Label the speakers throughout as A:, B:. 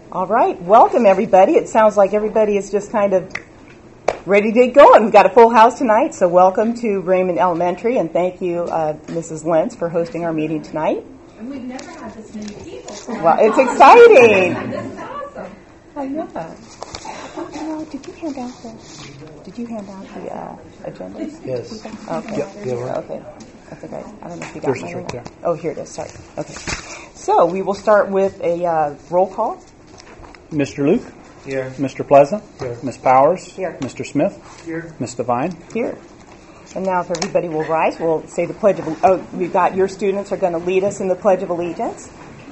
A: All right, welcome everybody. It sounds like everybody is just kind of ready to get going. We've got a full house tonight, so welcome to Raymond Elementary, and thank you, Mrs. Lentz, for hosting our meeting tonight.
B: And we've never had this many people. So
A: well, it's exciting.
B: This is awesome.
A: Oh, yeah. Did you hand out the agenda?
C: Yes.
A: Okay. Okay. That's okay. I don't know if you got
C: There's right there.
A: Oh, here it is. Sorry. Okay. So we will start with a roll call.
C: Mr. Luke?
D: Here.
C: Mr. Pleasant?
D: Here.
C: Ms. Powers?
A: Here.
C: Mr. Smith?
D: Here.
C: Ms. Devine?
A: Here. And now if everybody will rise, we'll say the Pledge of... Oh, we've got your students are going to lead us in the Pledge of Allegiance.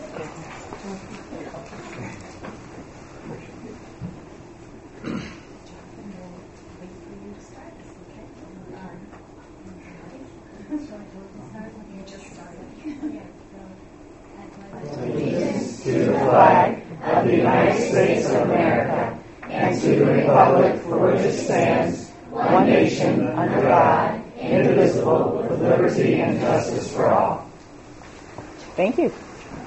E: Allegiance to the flag of the United States of America and to the republic for which it stands, one nation, under God, indivisible, with liberty and justice for all.
A: Thank you.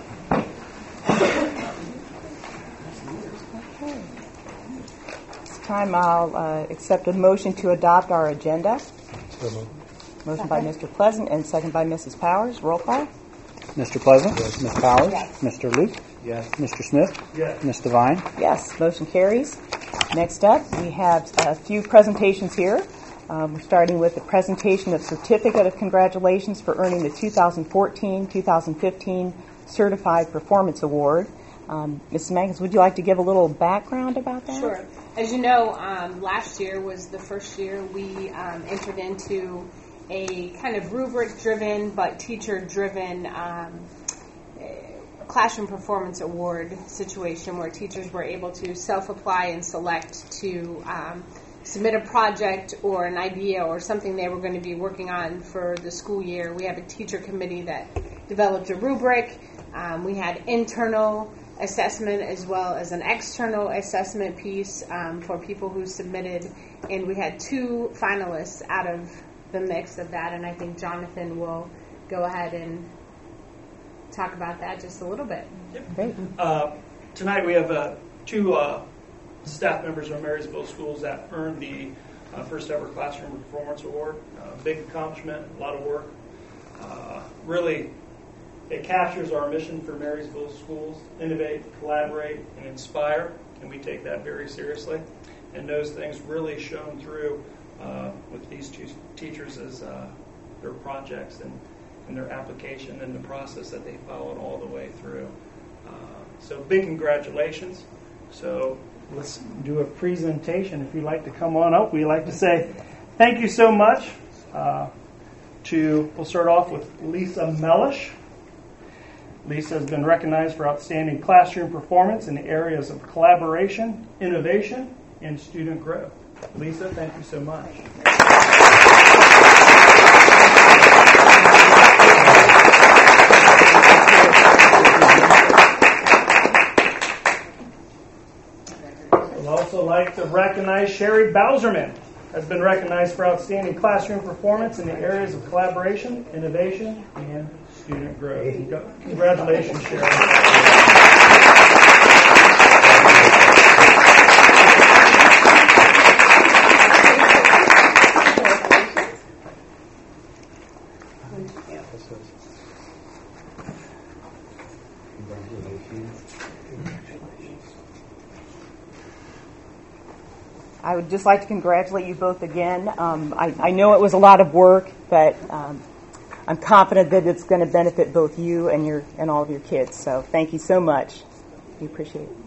A: This time I'll accept a motion to adopt our agenda. Motion by Mr. Pleasant and second by Mrs. Powers. Roll call.
C: Mr. Pleasant? Yes. Ms. Powers?
A: Yes.
C: Mr. Luke?
D: Yes.
C: Mr. Smith?
D: Yes.
C: Ms. Devine?
A: Yes, motion carries. Next up, we have a few presentations here. We're starting with the presentation of Certificate of Congratulations for earning the 2014-2015 Certified Performance Award. Mrs. Magnus, would you like to give a little background about that?
F: Sure. As you know, last year was the first year we entered into a kind of rubric-driven but teacher-driven classroom performance award situation where teachers were able to self-apply and select to submit a project or an idea or something they were going to be working on for the school year. We have a teacher committee that developed a rubric. We had internal assessment as well as an external assessment piece for people who submitted, and we had 2 finalists out of the mix of that, and I think Jonathan will go ahead and talk about that just a little bit.
D: Yep.
A: Great.
D: Tonight we have 2 staff members from Marysville Schools that earned the first ever Classroom Performance Award. Big accomplishment, a lot of work. Really, it captures our mission for Marysville Schools: innovate, collaborate, and inspire, and we take that very seriously. And those things really shone through with these 2 teachers as their projects and their application and the process that they followed all the way through. So big congratulations. So let's do a presentation. If you'd like to come on up, we'd like to say thank you so much. We'll start off with Lisa Mellish. Lisa has been recognized for outstanding classroom performance in the areas of collaboration, innovation, and student growth. Lisa, thank you so much. I'd also like to recognize Sherry Bowserman, has been recognized for outstanding classroom performance in the areas of collaboration, innovation, and student growth. Congratulations, Sherry.
A: I would just like to congratulate you both again. I know it was a lot of work, but I'm confident that it's going to benefit both you and all of your kids. So thank you so much. We appreciate it.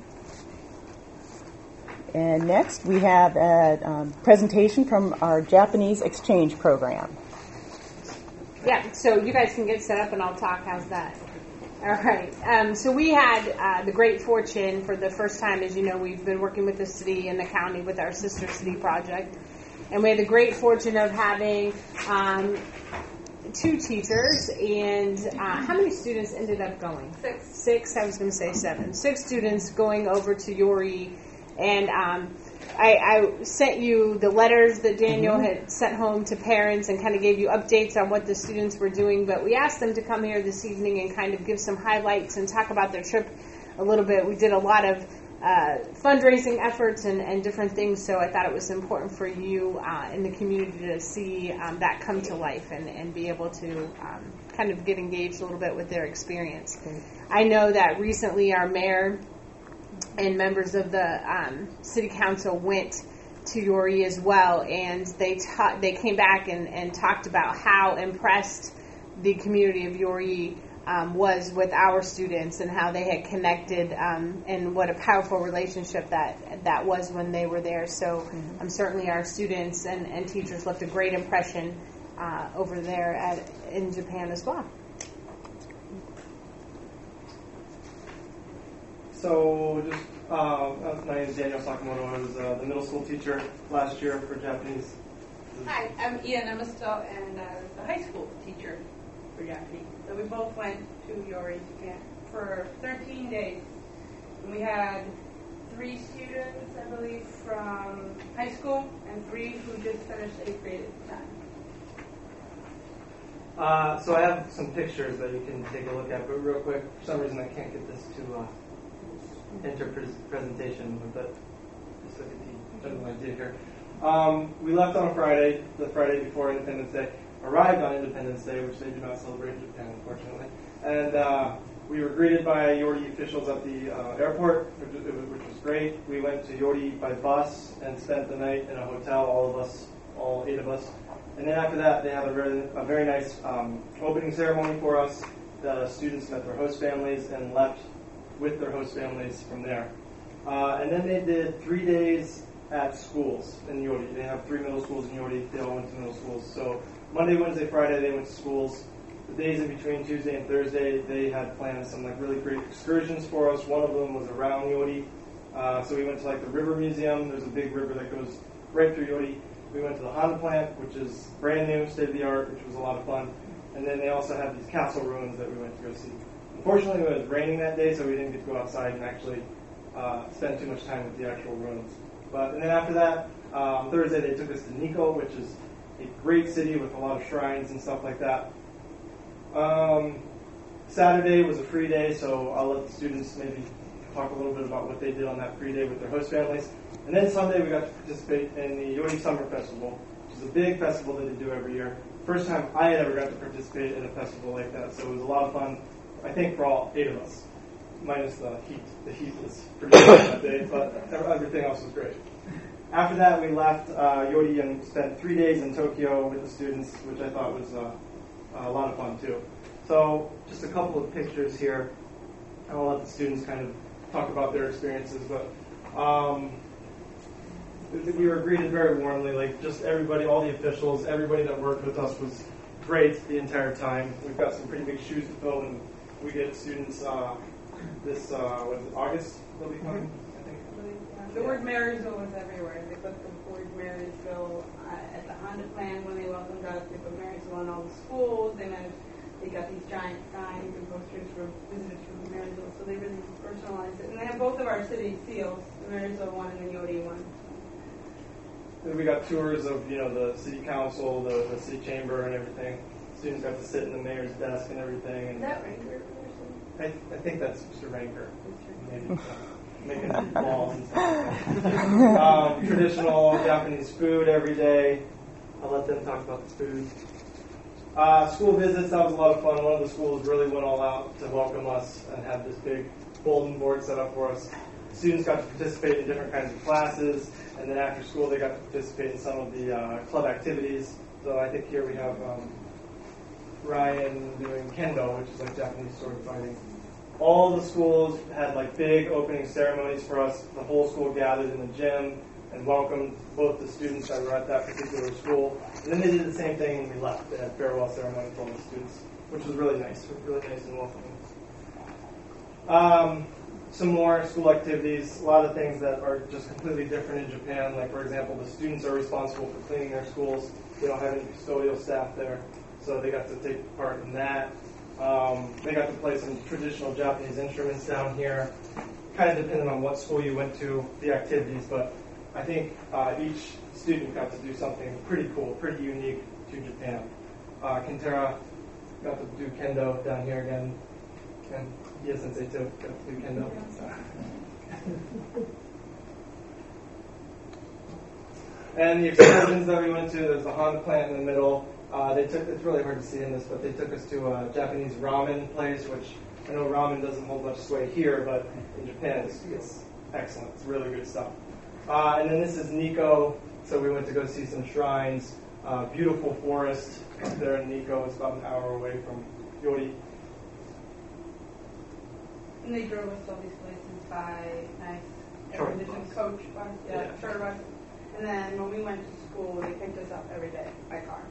A: And next we have a presentation from our Japanese exchange program.
F: Yeah, so you guys can get set up and I'll talk. How's that? All right. So we had the great fortune for the first time, as you know, we've been working with the city and the county with our Sister City project. And we had the great fortune of having 2 teachers. And how many students ended up going? 6. I was going to say 7. 6 students going over to Yori. And I sent you the letters that Daniel had sent home to parents and kind of gave you updates on what the students were doing. But we asked them to come here this evening and kind of give some highlights and talk about their trip a little bit. We did a lot of fundraising efforts and different things. So I thought it was important for you in the community to see that come to life and be able to kind of get engaged a little bit with their experience. I know that recently our mayor and members of the city council went to York as well, and they came back and talked about how impressed the community of York was with our students and how they had connected and what a powerful relationship that was when they were there. So certainly our students and teachers left a great impression over there in Japan as well.
G: So just, my name is Daniel Sakamoto. I was the middle school teacher last year for Japanese.
H: Hi, I'm Ian Amisto, and I was the high school teacher for Japanese. So we both went to Yori, Japan for 13 days. And we had 3 students, I believe, from high school and 3 who just finished 8th grade at the time.
G: So I have some pictures that you can take a look at, but real quick, for some reason I can't get this to enter presentation, but just look at the general idea here. We left on a Friday, the Friday before Independence Day, arrived on Independence Day, which they do not celebrate in Japan, unfortunately, and we were greeted by Yori officials at the airport, which was great. We went to Yori by bus and spent the night in a hotel, all 8 of us. And then after that, they had a very nice opening ceremony for us. The students met their host families and left with their host families from there. And then they did 3 days at schools in Yori. They have 3 middle schools in Yori. They all went to middle schools. So Monday, Wednesday, Friday, they went to schools. The days in between Tuesday and Thursday, they had planned some really great excursions for us. One of them was around Yori. So we went to the River Museum. There's a big river that goes right through Yori. We went to the Han plant, which is brand new, state of the art, which was a lot of fun. And then they also have these castle ruins that we went to go see. Unfortunately, it was raining that day, so we didn't get to go outside and actually spend too much time with the actual ruins. And then after that, Thursday they took us to Nikko, which is a great city with a lot of shrines and stuff like that. Saturday was a free day, so I'll let the students maybe talk a little bit about what they did on that free day with their host families. And then Sunday we got to participate in the Yori Summer Festival, which is a big festival that they do every year. First time I had ever got to participate in a festival like that, so it was a lot of fun, I think, for all 8 of us, minus the heat. The heat was pretty bad that day, but everything else was great. After that, we left Yori and spent 3 days in Tokyo with the students, which I thought was a lot of fun, too. So just a couple of pictures here. I'll let the students kind of talk about their experiences, but we were greeted very warmly. Just everybody, all the officials, everybody that worked with us was great the entire time. We've got some pretty big shoes to fill, and we get students this, August they'll be coming, I think.
H: The word Marysville was everywhere. They put the word Marysville at the Honda plant when they welcomed us. They put Marysville in all the schools. They got these giant signs and posters for visitors from Marysville, so they really personalized it. And they have both of our city seals, the Marysville one and the Yori one.
G: Then we got tours of, the city council, the city chamber, and everything. Students got to sit in the mayor's desk and everything. And
H: is that Ranker?
G: I think that's Mr. Ranker. Maybe making balls and stuff. Traditional Japanese food every day. I'll let them talk about the food. School visits, that was a lot of fun. One of the schools really went all out to welcome us and had this big bulletin board set up for us. Students got to participate in different kinds of classes, and then after school they got to participate in some of the club activities. So I think here we have Ryan doing kendo, which is Japanese sword fighting. All the schools had big opening ceremonies for us. The whole school gathered in the gym and welcomed both the students that were at that particular school. And then they did the same thing when we left. They had farewell ceremony for all the students, which was really nice and welcoming. Some more school activities, a lot of things that are just completely different in Japan. For example, the students are responsible for cleaning their schools. They don't have any custodial staff there, so they got to take part in that. They got to play some traditional Japanese instruments down here, kind of depending on what school you went to, the activities, but I think each student got to do something pretty cool, pretty unique to Japan. Kintera got to do kendo down here again. Ken, yeah, sensei too. Got to do kendo. And the excursions that we went to, there's the Honda plant in the middle. It's really hard to see in this, but they took us to a Japanese ramen place, which I know ramen doesn't hold much sway here, but in Japan it's excellent. It's really good stuff. And then this is Nikko, so we went to go see some shrines. Beautiful forest up there in Nikko. It's about an hour away from Yori.
H: And they drove us to all these places by nice
G: Charter
H: air-conditioned
G: bus.
H: coach bus,
G: Yeah.
H: charter bus. And then when we went to school, they picked us up every day by car.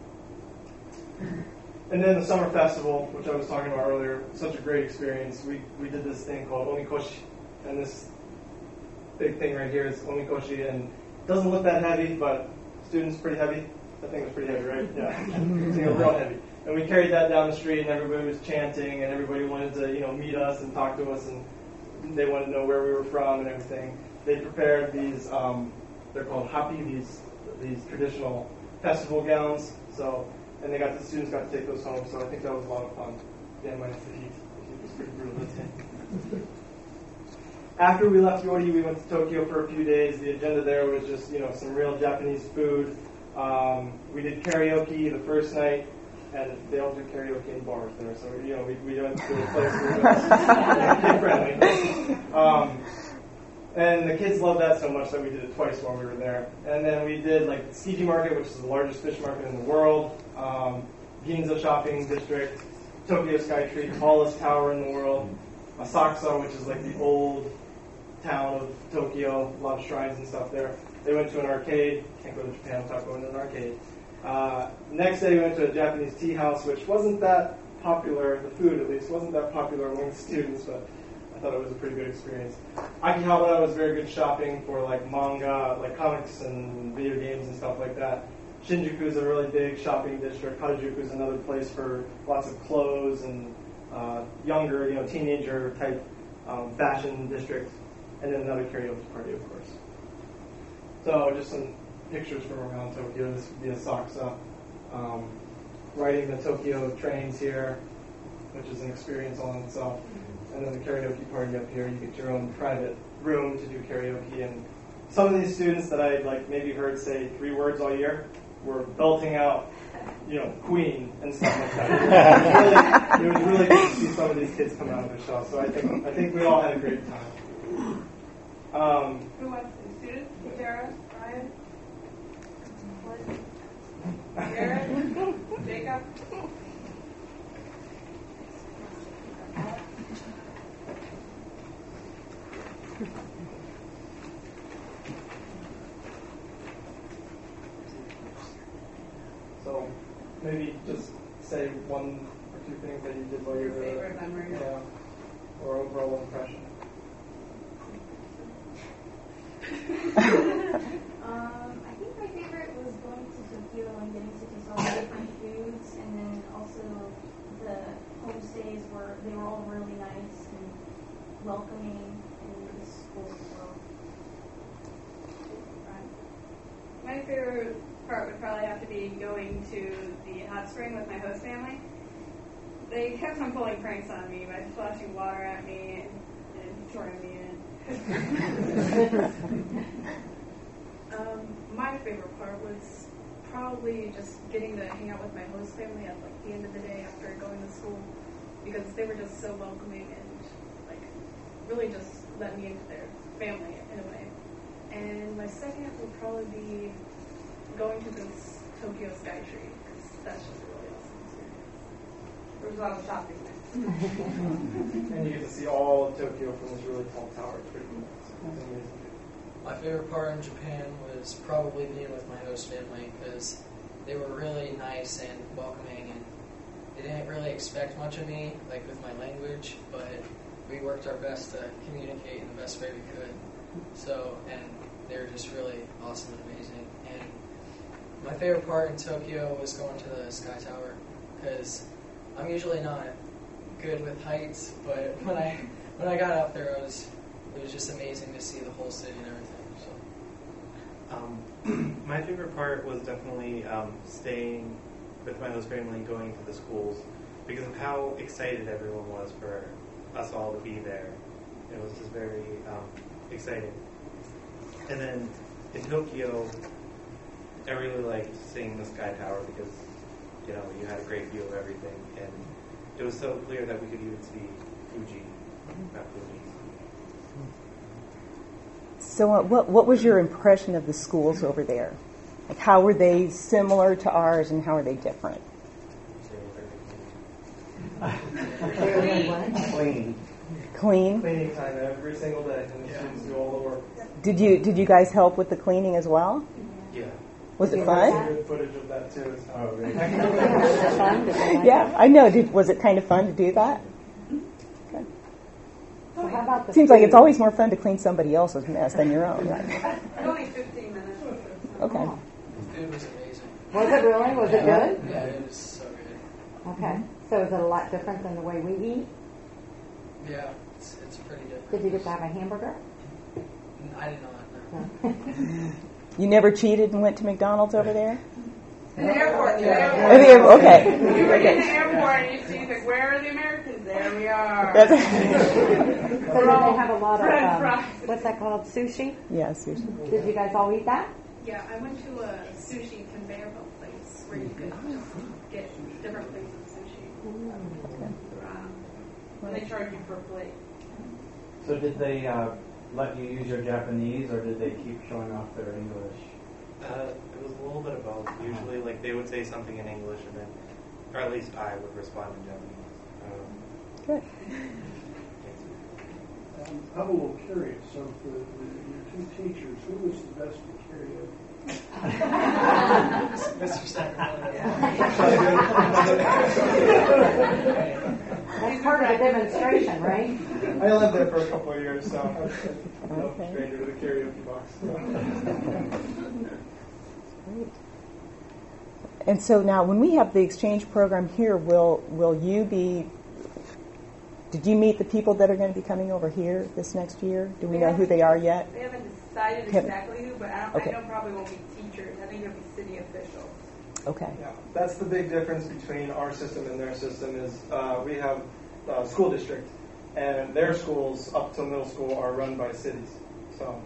G: And then the summer festival, which I was talking about earlier, such a great experience. We did this thing called Omikoshi, and this big thing right here is Omikoshi, and it doesn't look that heavy, but students pretty heavy. That thing was pretty heavy, right? Yeah, it's real heavy. And we carried that down the street, and everybody was chanting, and everybody wanted to, meet us and talk to us, and they wanted to know where we were from and everything. They prepared these, they're called hapi, these traditional festival gowns. So, and the students got to take those home. So I think that was a lot of fun. Again, minus the heat. The heat was pretty brutal. After we left Yori, we went to Tokyo for a few days. The agenda there was just, some real Japanese food. We did karaoke the first night, and they all do karaoke in bars there. So, we went to a place where it was kid-friendly. And the kids loved that so much that we did it twice while we were there. And then we did the Tsukiji Market, which is the largest fish market in the world, Ginza Shopping District, Tokyo Skytree, the tallest tower in the world, Asakusa, which is the old town of Tokyo, a lot of shrines and stuff there. They went to an arcade. Can't go to Japan without going to an arcade. Next day we went to a Japanese tea house, which wasn't that popular, the food at least, wasn't that popular among the students, but I thought it was a pretty good experience. Akihabara was very good shopping for manga, comics and video games and stuff like that. Shinjuku is a really big shopping district. Harajuku is another place for lots of clothes and younger, teenager type fashion district. And then another karaoke party, of course. So just some pictures from around Tokyo. This would be Asakusa. Riding the Tokyo trains here, which is an experience all in itself. And then the karaoke party up here, you get your own private room to do karaoke. And some of these students that I maybe heard say 3 words all year were belting out, Queen and stuff like that. It was really good to see some of these kids come out of their shell. So I think we all had a great time.
H: Who wants to? Students? Sarah? Brian? Jared? Jacob?
G: So maybe just say 1 or 2 things that you did while you were there.
H: Favorite memory?
G: Yeah. Or overall impression.
I: I think my favorite was going to Tokyo and getting to taste all the different foods, and then also the homestays they were all really nice and welcoming, and the school as well.
B: My favorite part would probably have to be going to the hot spring with my host family. They kept on pulling pranks on me by splashing water at me and throwing me in. My favorite part was probably just getting to hang out with my host family at the end of the day after going to school, because they were just so welcoming and really just let me into their family in a way. And my second would probably be going to this Tokyo Skytree, because that's just a really awesome experience.
H: There was a lot of shopping there.
G: And you get to see all of Tokyo from this really tall tower. It's pretty cool. It's amazing.
J: My favorite part in Japan was probably being with my host family, because they were really nice and welcoming, and they didn't really expect much of me, with my language, but we worked our best to communicate in the best way we could. So, and they were just really awesome and amazing. And my favorite part in Tokyo was going to the Sky Tower, because I'm usually not good with heights, but when I got up there, it was just amazing to see the whole city and everything. So,
K: my favorite part was definitely staying with my host family and going to the schools. because of how excited everyone was for us all to be there. It was just very exciting. And then in Tokyo, I really liked seeing the Sky Tower because, you know, you had a great view of everything, and it was so clear that we could even see Fuji, Mount Fuji.
A: So what was your impression of the schools over there? Like, how were they similar to ours, and how are they different?
G: Clean.
A: Clean?
G: Cleaning time every single day, and the students do all the work.
A: Did you guys help with the cleaning as well?
K: Yeah.
A: Was it
G: There's
A: fun?
G: some good footage of that too. Oh, really?
A: Yeah, I know. Was it kind of fun to do that? Okay.
L: So how about the
A: Seems
L: food?
A: like it's always more fun to clean somebody else's mess than your own, right?
H: Only 15 minutes.
A: Okay.
J: It was amazing.
L: Was it really? Was it good?
J: Yeah, it was so good.
L: Okay. So is it a lot different than the way we eat?
J: Yeah, it's pretty different.
L: Did you get to have a hamburger?
J: I did not. No.
A: You never cheated and went to McDonald's over there?
H: In the airport.
A: Okay.
H: You were in the airport and you see, like, where are the Americans? There we are.
L: So did they have a lot of,
H: fries.
L: what's that called, sushi?
A: Yeah, sushi.
L: Did you guys all eat that?
B: Yeah, I went to a sushi conveyor belt place where you could just get different plates of sushi.
H: And they charge you per plate.
M: So did they let you use your Japanese, or did they keep showing off their English?
K: It was a little bit of both. Usually, like, they would say something in English, and then, or at least I would respond in Japanese.
A: Good.
N: I'm a little curious. So for your two teachers, who was the best at karaoke?
J: Mr. Sacramento.
L: That's part of the demonstration, right?
G: I lived there for a couple of years, so I'm no
A: Okay.
G: stranger to the karaoke box.
A: Great. And so now, when we have the exchange program here, will you be? Did you meet the people that are going to be coming over here this next year? Do we know who they are yet?
H: They haven't decided exactly who, but I know probably won't be teachers. I think it'll be city officials.
A: Okay.
G: Yeah, that's the big difference between our system and their system is we have a school district, and their schools up to middle school are run by cities. So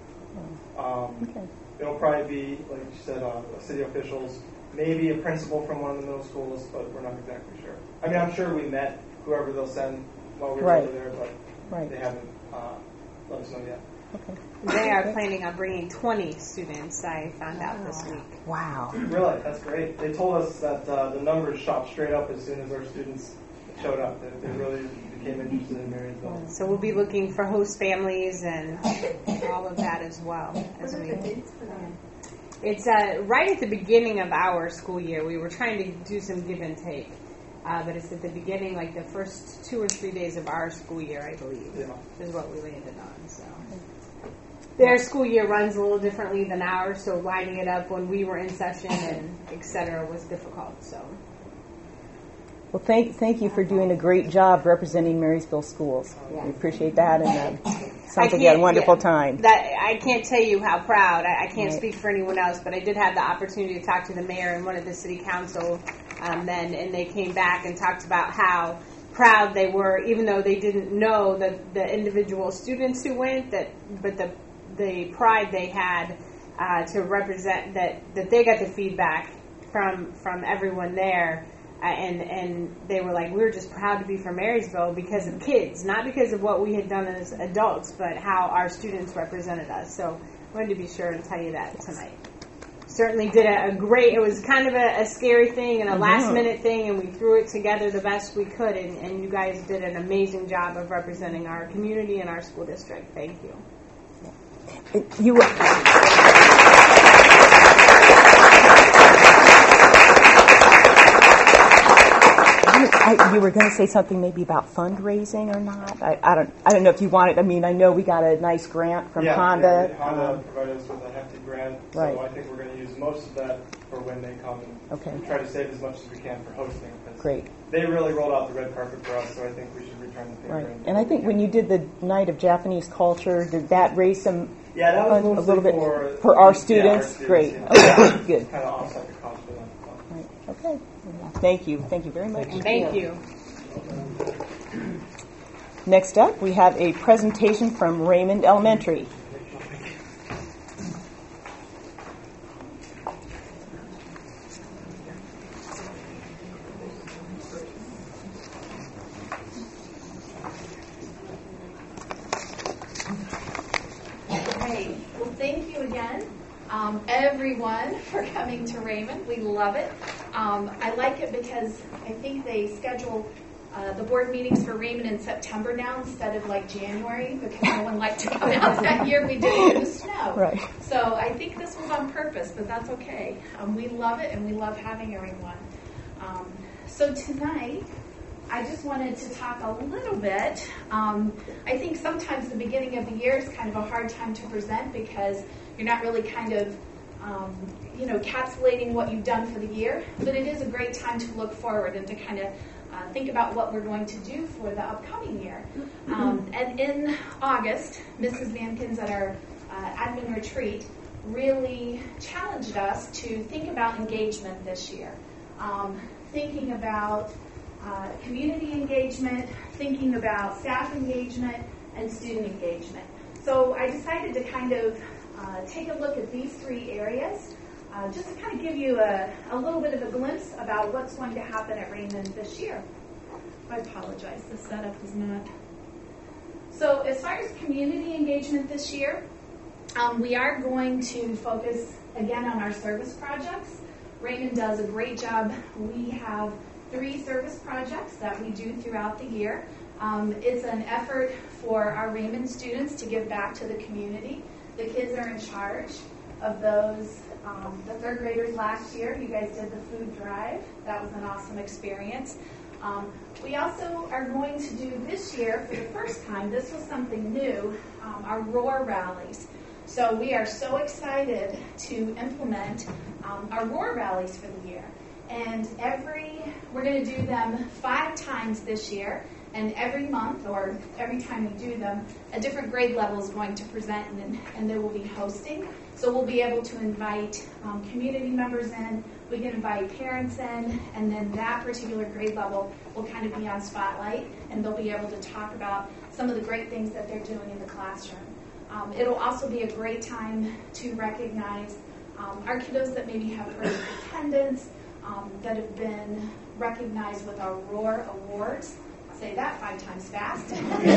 G: it'll probably be, like you said, city officials, maybe a principal from one of the middle schools, but we're not exactly sure. I mean, I'm sure we met whoever they'll send while we were over there, but they haven't let us know yet.
A: Okay.
F: They are planning on bringing 20 students, I found out this week.
A: Wow.
G: Really? That's great. They told us that the numbers shot straight up as soon as our students showed up. They really became interested in Marysville.
F: So we'll be looking for host families and all of that as well. As we, it's right at the beginning of our school year. We were trying to do some give and take. But it's at the beginning, like the first 2 or 3 days of our school year, I believe, is what we landed on. So their school year runs a little differently than ours, so lining it up when we were in session and et cetera was difficult. So,
A: Well, thank you for doing a great job representing Marysville schools. We appreciate that, and sounds like you had a wonderful time.
F: That I can't tell you how proud. I can't speak for anyone else, but I did have the opportunity to talk to the mayor and one of the city council men, and they came back and talked about how proud they were, even though they didn't know the individual students who went, but the pride they had to represent that they got the feedback from everyone there. And they were like, we were just proud to be from Marysville because of kids, not because of what we had done as adults, but how our students represented us. So I wanted to be sure and tell you that tonight. Certainly did a great, it was kind of a scary thing and a last minute thing, and we threw it together the best we could, and you guys did an amazing job of representing our community and our school district. Thank you.
A: You were going to say something maybe about fundraising or not? I don't know if you wanted. I mean, I know we got a nice grant from Honda.
G: Yeah, Honda provided us with a hefty grant, so I think we're going to use most of that for when they come and try to save as much as we can for hosting.
A: Great.
G: They really rolled out the red carpet for us, so I think we should return the favor.
A: Right. And I think when you did the night of Japanese culture, did that raise some
G: that was
A: a little bit
G: for
A: our students? Great.
G: Yeah.
A: Okay. Good.
G: Kind of offset the cost for them.
A: Right. Okay. Thank you. Thank you very much.
F: Thank you.
A: Next up, we have a presentation from Raymond Elementary.
O: Great. Well, thank you again, everyone, for coming to Raymond. We love it. I like it because I think they schedule the board meetings for Raymond in September now instead of like January because no one liked to come out that year. We did it in the snow.
A: Right.
O: So I think this was on purpose, but that's okay. We love it and we love having everyone. So tonight, I just wanted to talk a little bit. I think sometimes the beginning of the year is kind of a hard time to present because you're not really kind of encapsulating what you've done for the year, but it is a great time to look forward and to kind of think about what we're going to do for the upcoming year. And in August, Mrs. Vankins at our admin retreat really challenged us to think about engagement this year, thinking about community engagement, thinking about staff engagement, and student engagement. So I decided to kind of take a look at these three areas just to kind of give you a little bit of a glimpse about what's going to happen at Raymond this year. I apologize, the setup is not. So as far as community engagement this year, we are going to focus again on our service projects. Raymond does a great job. We have 3 service projects that we do throughout the year. It's an effort for our Raymond students to give back to the community. The kids are in charge of those. The 3rd graders last year, you guys did the food drive. That was an awesome experience. We also are going to do this year, for the first time, this was something new, our ROAR rallies. So we are so excited to implement our ROAR rallies for the year. And we're going to do them 5 times this year. And every month, or every time we do them, a different grade level is going to present, and they will be hosting. So we'll be able to invite community members in, we can invite parents in, and then that particular grade level will kind of be on spotlight, and they'll be able to talk about some of the great things that they're doing in the classroom. It'll also be a great time to recognize our kiddos that maybe have early attendance, that have been recognized with our ROAR Awards. Say that 5 times fast.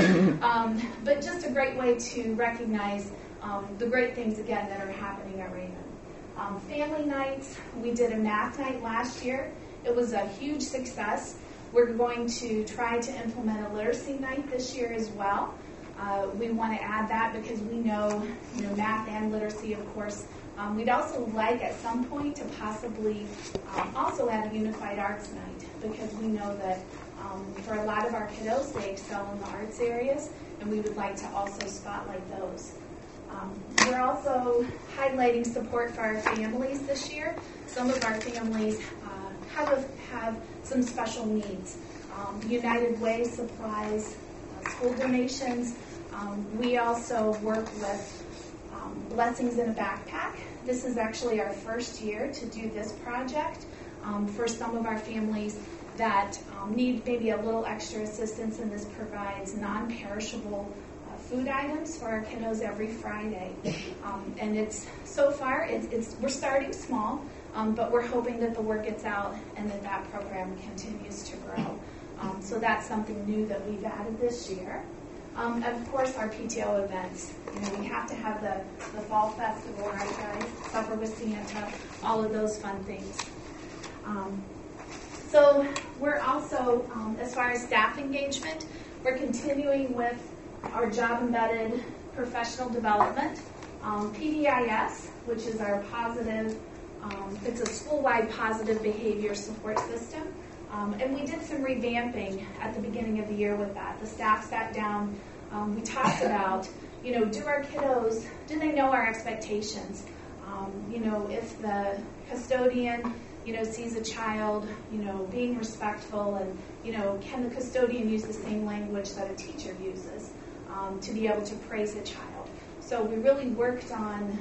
O: But just a great way to recognize the great things, again, that are happening at Raymond. Family nights, we did a math night last year. It was a huge success. We're going to try to implement a literacy night this year as well. We want to add that because we know math and literacy, of course. We'd also like at some point to possibly also add a unified arts night because we know that for a lot of our kiddos, they excel in the arts areas, and we would like to also spotlight those. We're also highlighting support for our families this year. Some of our families have some special needs. United Way supplies school donations. We also work with Blessings in a Backpack. This is actually our first year to do this project for some of our families that need maybe a little extra assistance, and this provides non-perishable food items for our kiddos every Friday. And we're starting small, but we're hoping that the word gets out and that program continues to grow. So that's something new that we've added this year. Of course, our PTO events. We have to have the fall festival, right, guys? Supper with Santa, all of those fun things. So we're also, as far as staff engagement, we're continuing with our job-embedded professional development. PBIS, which is our positive, it's a school-wide positive behavior support system. And we did some revamping at the beginning of the year with that. The staff sat down. We talked about, do our kiddos, do they know our expectations? If the custodian, sees a child, being respectful, and, can the custodian use the same language that a teacher uses to be able to praise a child? So we really worked on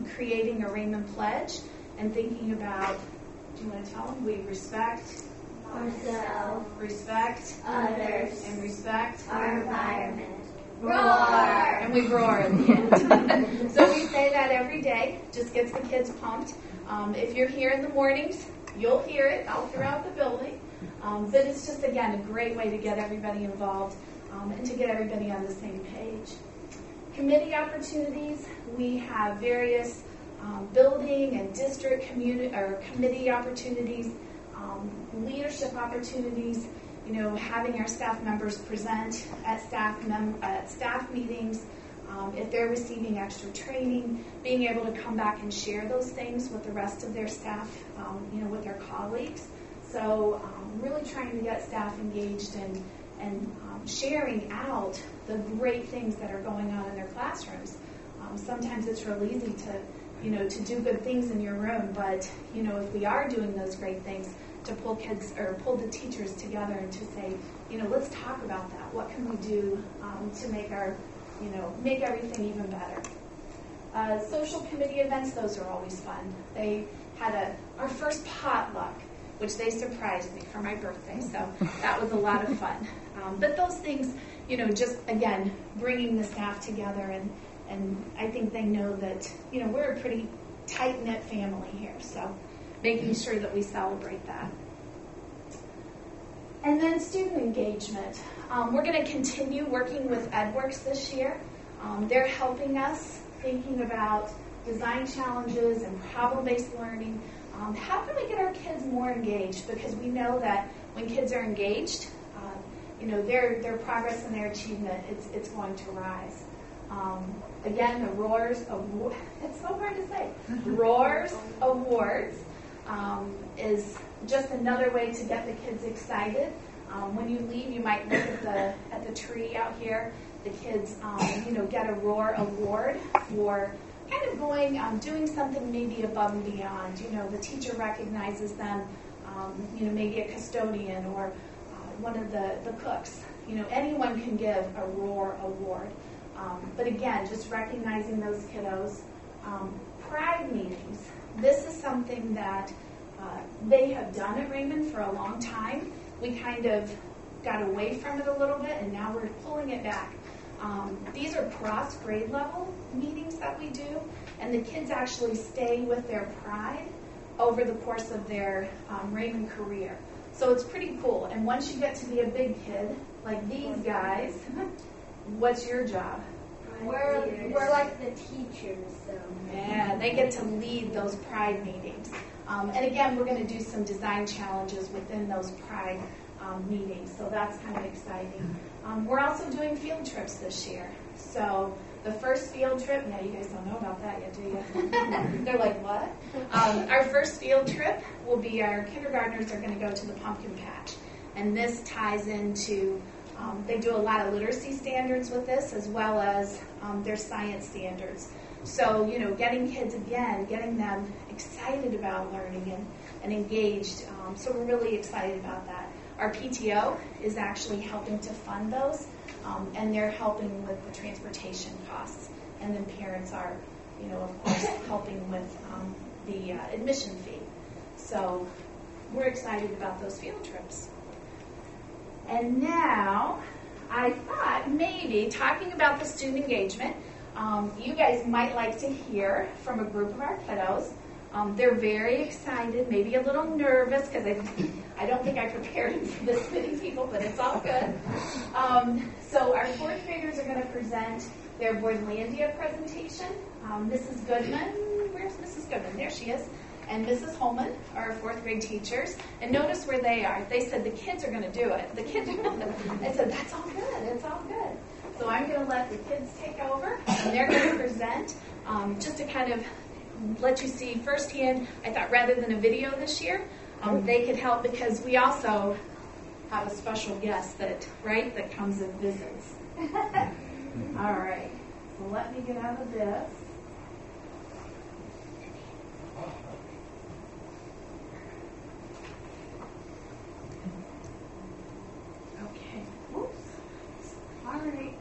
O: creating a Raymond Pledge and thinking about, do you want to tell them? We respect,
I: ourselves,
O: respect
I: others,
O: and respect
I: our environment.
O: Roar! And we roar at the end. So we say that every day. Just gets the kids pumped. If you're here in the mornings, you'll hear it all throughout the building. But it's just, again, a great way to get everybody involved and to get everybody on the same page. Committee opportunities. We have various building and district committee opportunities, leadership opportunities. Having our staff members present at staff meetings, if they're receiving extra training, being able to come back and share those things with the rest of their staff, with their colleagues. So really trying to get staff engaged and sharing out the great things that are going on in their classrooms. Sometimes it's real easy to do good things in your room, but if we are doing those great things, to pull the teachers together and to say, let's talk about that. What can we do to make make everything even better? Social committee events, those are always fun. They had our first potluck, which they surprised me for my birthday, so that was a lot of fun. But those things, just again, bringing the staff together, and I think they know that, we're a pretty tight-knit family here, so making sure that we celebrate that. And then student engagement. We're going to continue working with EdWorks this year. They're helping us thinking about design challenges and problem-based learning. How can we get our kids more engaged? Because we know that when kids are engaged, their progress and their achievement, it's going to rise. Again, the Roars Award, it's so hard to say. Roars Awards is just another way to get the kids excited. When you leave, you might look at the tree out here. The kids, get a Roar Award for kind of doing something maybe above and beyond. The teacher recognizes them, maybe a custodian or one of the cooks. Anyone can give a Roar Award. But again, just recognizing those kiddos. Pride meetings. This is something that they have done at Raymond for a long time. We kind of got away from it a little bit, and now we're pulling it back. These are cross grade level meetings that we do, and the kids actually stay with their pride over the course of their Raymond career. So it's pretty cool. And once you get to be a big kid, like these guys, what's your job?
I: We're like the teachers, so.
O: Yeah, they get to lead those pride meetings. And again, we're going to do some design challenges within those pride meetings, so that's kind of exciting. We're also doing field trips this year. So the first field trip, now you guys don't know about that yet, do you? They're like, what? Our first field trip will be our kindergartners are going to go to the pumpkin patch. And this ties into, they do a lot of literacy standards with this, as well as their science standards. So, getting kids again, getting them excited about learning and engaged. So we're really excited about that. Our PTO is actually helping to fund those, and they're helping with the transportation costs. And then parents are, of course, helping with the admission fee. So we're excited about those field trips. And now, I thought maybe talking about the student engagement, you guys might like to hear from a group of our kiddos. They're very excited, maybe a little nervous, because I don't think I prepared them for this many people, but it's all good. So our fourth graders are going to present their Boardlandia presentation. Mrs. Goodman, where's Mrs. Goodman? There she is. And Mrs. Holman are our fourth grade teachers. And notice where they are. They said the kids are going to do it. The kids are going to. I said, that's all good. It's all good. So I'm going to let the kids take over, and they're going to present just to kind of let you see firsthand. I thought rather than a video this year, they could help because we also have a special guest that comes and visits. All right. So let me get out of this. Okay. Whoops. All right.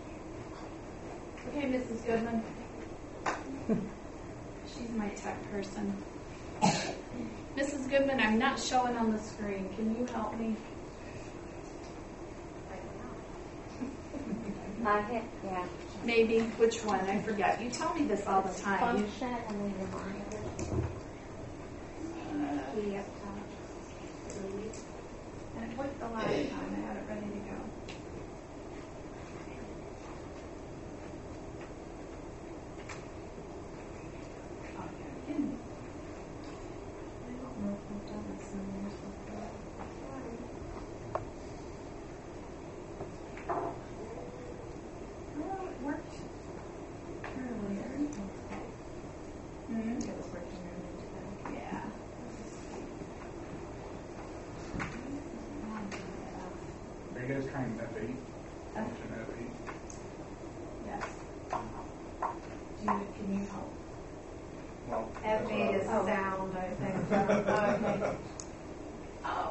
O: Okay, Mrs. Goodman. She's my tech person. Mrs. Goodman, I'm not showing on the screen. Can you help me?
L: Yeah.
O: Maybe. Which one? I forget. You tell me this all the time.
I: Function and then your monitor. Key up top.
O: And it worked the last time. I had it ready to go.
P: Are you guys trying F8? Function F8?
O: Yes. Can you help?
P: Well,
H: F8 is sound, I think.
O: Okay. Oh.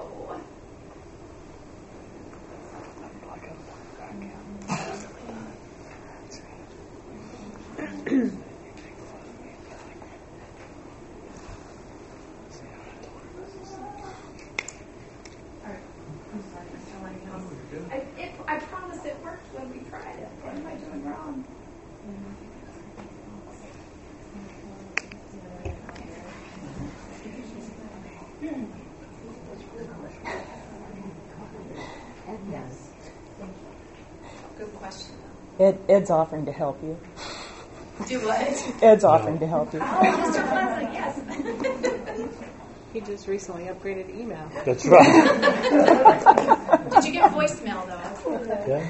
O: I promise it worked when we tried it. What am I doing wrong?
I: Yes.
O: Good question.
A: Ed's offering to help you.
O: Do what?
A: Ed's offering to help you.
O: Oh, Mr. Pleasant, yes.
F: He just recently upgraded email.
C: That's right.
O: Did you get voicemail though?
C: Yeah.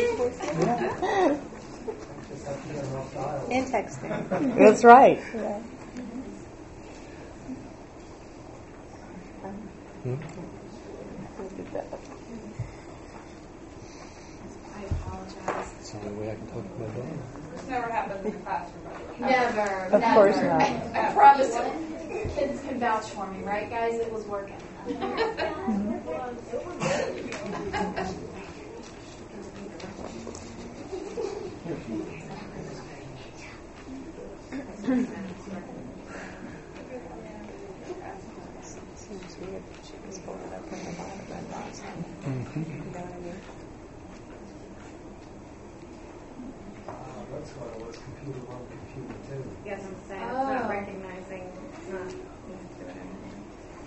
F: And texting.
A: That's right. Yeah.
O: I apologize.
C: It's the only way I can talk to my daughter.
H: This never happens in the classroom, by the way.
O: Never.
A: Of course not.
O: I promise you. Kids can vouch for me, right, guys? It was working.
F: Seems weird. She was folded up in the bottom of that box. You know what I mean?
N: That's why it was computer one, computer two.
H: Yes, I'm saying it's not recognizing. It's not. You have to do it anyway.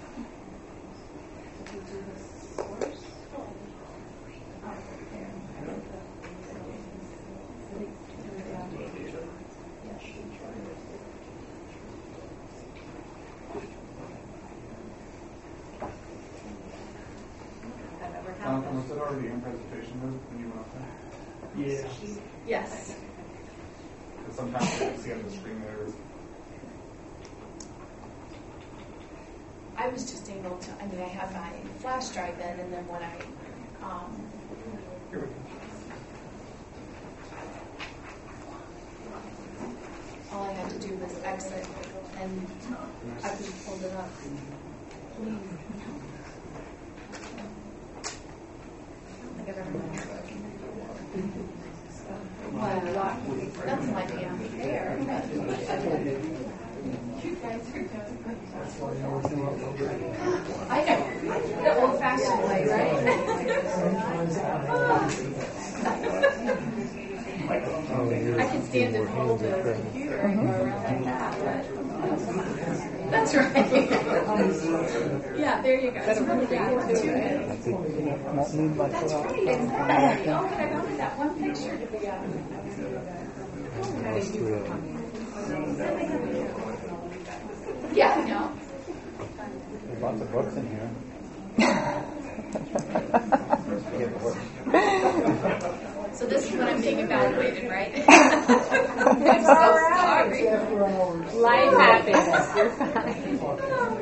H: Did you do the source?
P: Jonathan, was it already in presentation mode when you went up there?
D: Yes.
O: Yes.
P: Because sometimes you can see on the screen there is.
O: I was just able to, I had my flash drive in, and then when I,
P: Here we go.
O: all I had to do was exit, and I just pulled it up. Wow, that's might be unfair. You guys are good. I know, the old-fashioned way, right? I can stand and hold the computer and go around like that. That's right. Yeah, there you go. That's really good. That's right. Exactly. Oh, but I wanted that one picture to be out. Yeah, I know.
C: There's lots of books in here.
O: So this is when I'm being evaluated, right? I'm so sorry.
F: Life happens. You're fine.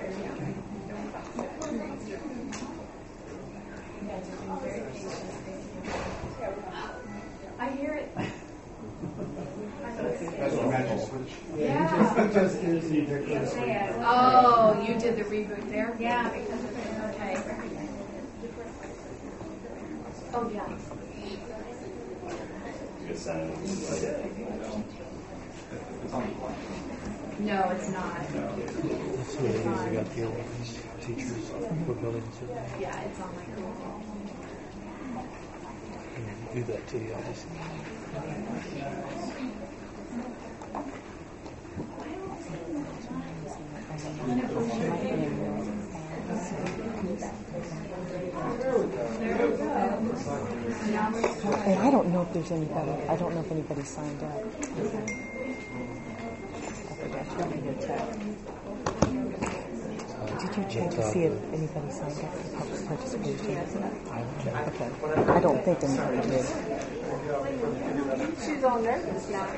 O: I hear it.
P: That's what magic switch.
O: Yeah. Oh, you did the reboot there? Yeah, because of it. Okay. Oh, yeah.
P: It's on the
O: No, it's not.
C: Let's see, we got the old teachers for buildings.
O: Yeah, it's on my wall.
C: Do that to you, obviously.
A: And I don't know if there's anybody. I don't know if anybody signed up. Did you check to see if anybody signed up for public participation? Okay. I don't think anybody did.
F: She's all nervous now.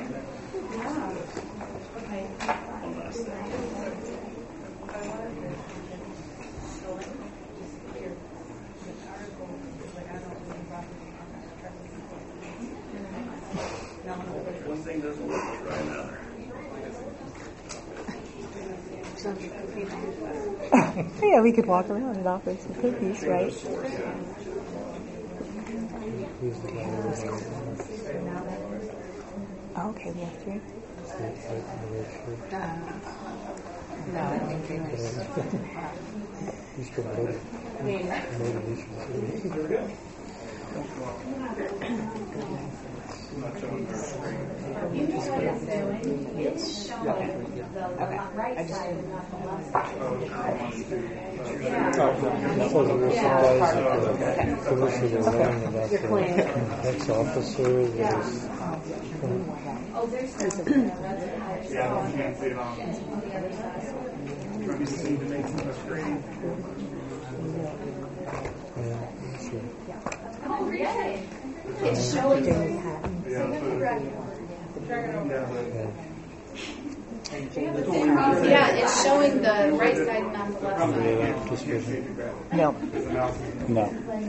D: One thing doesn't work, try another.
A: Yeah, we could walk around and offer some cookies, right? Oh, okay, we have 3.
L: No.
O: You know what it's doing? It's showing the right side and not the left side.
C: That was a real surprise at the commission was learning about the ex-officer that was
O: Oh, there's something there.
P: Yeah, you can't see it on.
O: On the other side.
P: Do you see the name on the screen?
C: sure.
O: Oh, yay. It's showing the yeah, it's showing the right side, not the left side.
A: No.
C: No.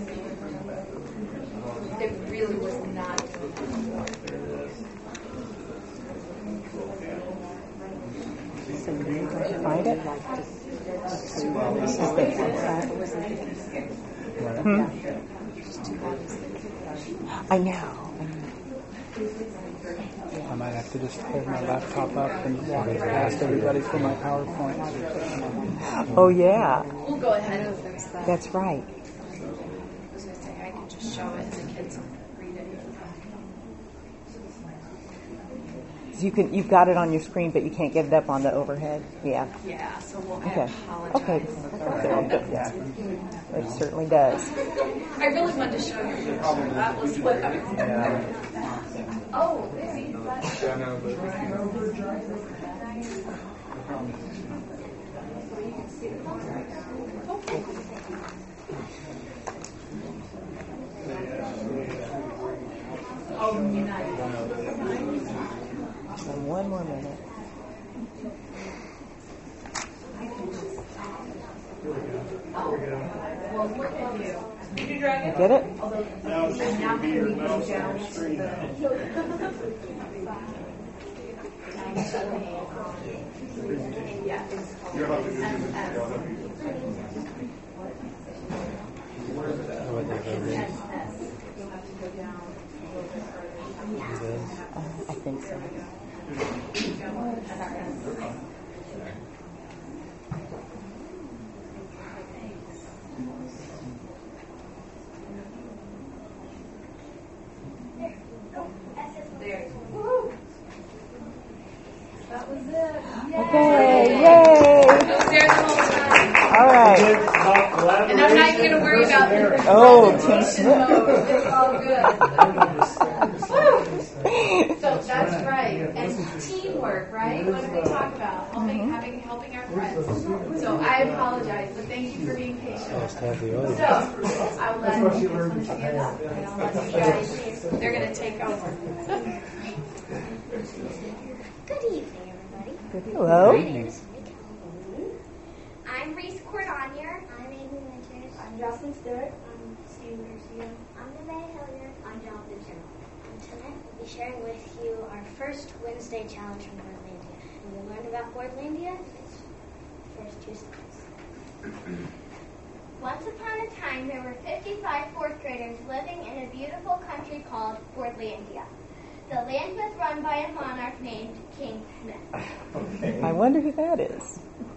O: It really was not.
A: Find it? I know.
C: I might have to just hold my laptop up and walk past everybody for my PowerPoint.
A: Oh, yeah.
O: We'll go ahead.
A: That's right.
O: I was going to say, I could just show it and the kids read it.
A: You've got it on your screen, but you can't get it up on the overhead. Yeah.
O: Yeah, so we'll
A: Okay.
O: apologize.
A: Okay. Yeah. It certainly does.
O: I really wanted to show you. That was what I was. Oh, see, that's. Oh, United.
A: One more minute.
O: Well, look at you. Did you drag it?
A: You get it?
P: Now it's just going to be your mouse on your screen now. You'll have to do
A: I think so.
O: That was it.
A: Okay, yay! All right.
O: And I'm not going to worry about the
A: Tim Smith.
O: It's all good. So that's right. And teamwork, right? What did we talk about? Helping our friends. So I apologize, but thank you for being patient. So I'll let you guys, they're going to take over.
Q: Good evening, everybody.
A: Hello.
Q: My name is Mika. I'm Reese Cordonier. I'm Aiden Winters. I'm Jocelyn Stewart. I'm Steve Garcia. I'm Nevaeh Hilliard. I'm Jonathan Sherrill. And tonight we'll be sharing with you our first Wednesday challenge from Portlandia. And we learned about Portlandia in its first 2 steps. Once upon a time, there were 55 fourth graders living in a beautiful country called Portlandia. The land was run by a monarch named King Smith.
M: Okay.
A: I wonder who that is.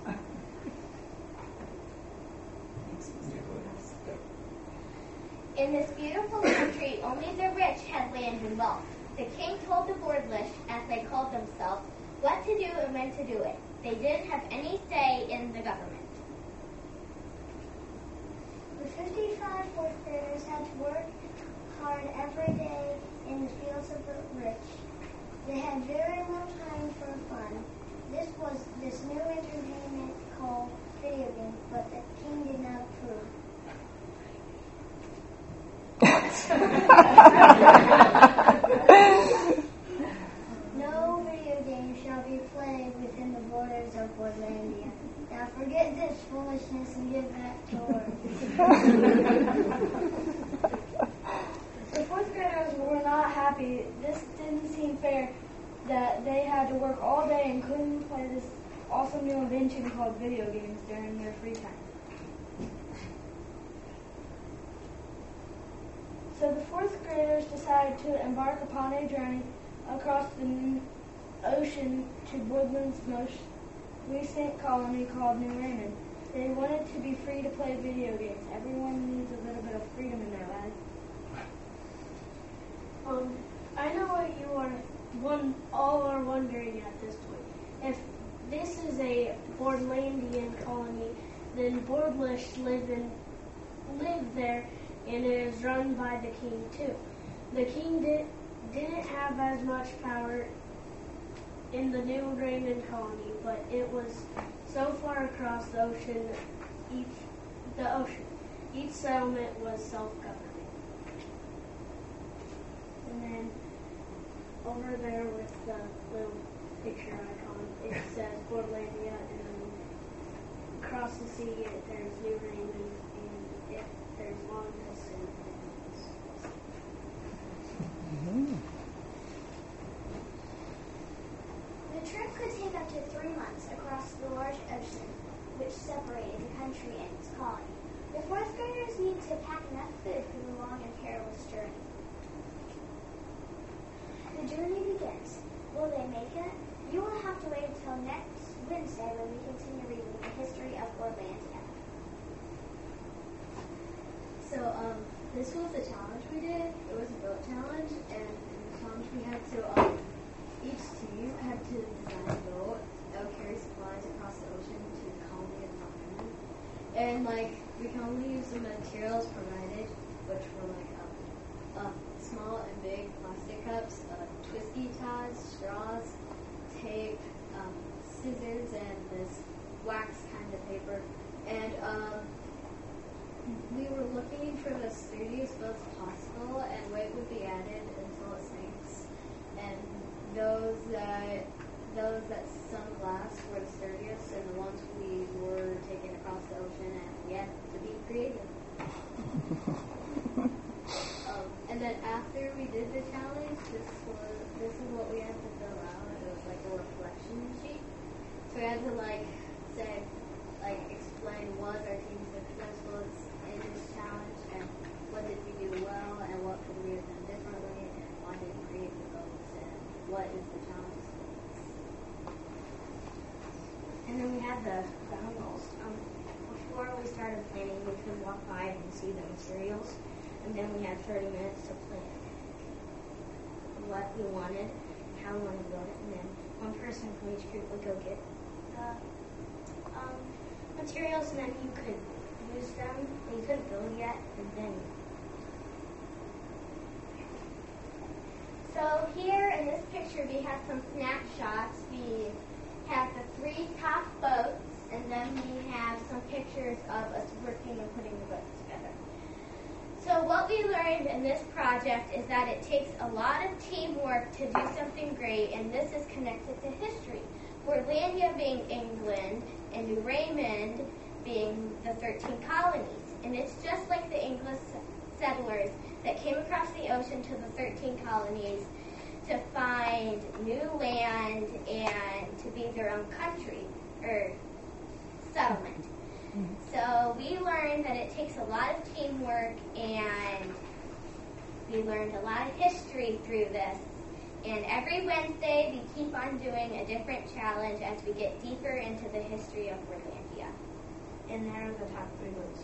Q: In this beautiful country, only the rich had land and wealth. The king told the Bordlish, as they called themselves, what to do and when to do it. They didn't have any say in the government. The 55 fourth graders had to work hard every day in the fields of the rich. They had very little time for fun. This was this new entertainment called video games, but the king did not approve. No video game shall be played within the borders of Portlandia. Now forget this foolishness and get back to work. The fourth graders were not happy. This didn't seem fair that they had to work all day and couldn't play this awesome new invention called video games during their free time. So the fourth graders decided to embark upon a journey across the ocean to Woodland's most recent colony called New Raymond. They wanted to be free to play video games. Everyone needs a little bit of freedom in their lives. I know what you all are wondering at this point. If this is a Bordlandian colony, then Bordlish lived there, and it is run by the king too. The king didn't have as much power in the New Raymond colony, but it was so far across the ocean. Each settlement was self-governing. And then over there with the little picture icon, it says Portlandia, and then across the sea there's New Raymond, and there's Long Distance. Mm-hmm. The trip could take up to 3 months across the large ocean, which separated the country and its colony. The fourth graders need to pack enough food for the long and perilous journey. The journey begins. Will they make it? You will have to wait until next Wednesday when we continue reading the history of Portlandia.
R: So, this was the challenge we did. It was a boat challenge, and in the challenge we had to, each team had to design a boat that would carry supplies across the ocean to the colony of New Raymond. And, we can only use the materials provided, which were, small and big plastic cups, twisty ties, straws, tape, scissors, and this wax kind of paper. And we were looking for the sturdiest boats possible, and weight would be added until it sinks. And those that sunk last were the sturdiest, and the ones we were taking across the ocean, and we had to be creative. And then after we did the challenge, this is what we had to fill out. It was like a reflection sheet. So we had to explain what our team's success was in this challenge, and what did we do well, and what could we have done differently, and why did we create the goals, and what is the challenge space.
Q: And then we had the ground goals. Before we started planning, we could walk by and see the materials. And then we had 30 minutes to plan what we wanted, how we wanted to build it, and then one person from each group would go get the materials, and then you could use them. You couldn't build yet, and then. So here in this picture, we have some snapshots. We have the 3 top boats, and then we have some pictures of us working and putting the boats together. So what we learned in this project is that it takes a lot of teamwork to do something great, and this is connected to history. Portlandia being England, and New Raymond being the 13 colonies. And it's just like the English settlers that came across the ocean to the 13 colonies to find new land and to be their own country, or settlement. So we learned that it takes a lot of teamwork, and we learned a lot of history through this. And every Wednesday, we keep on doing a different challenge as we get deeper into the history of Portlandia.
R: And there are the top 3 books.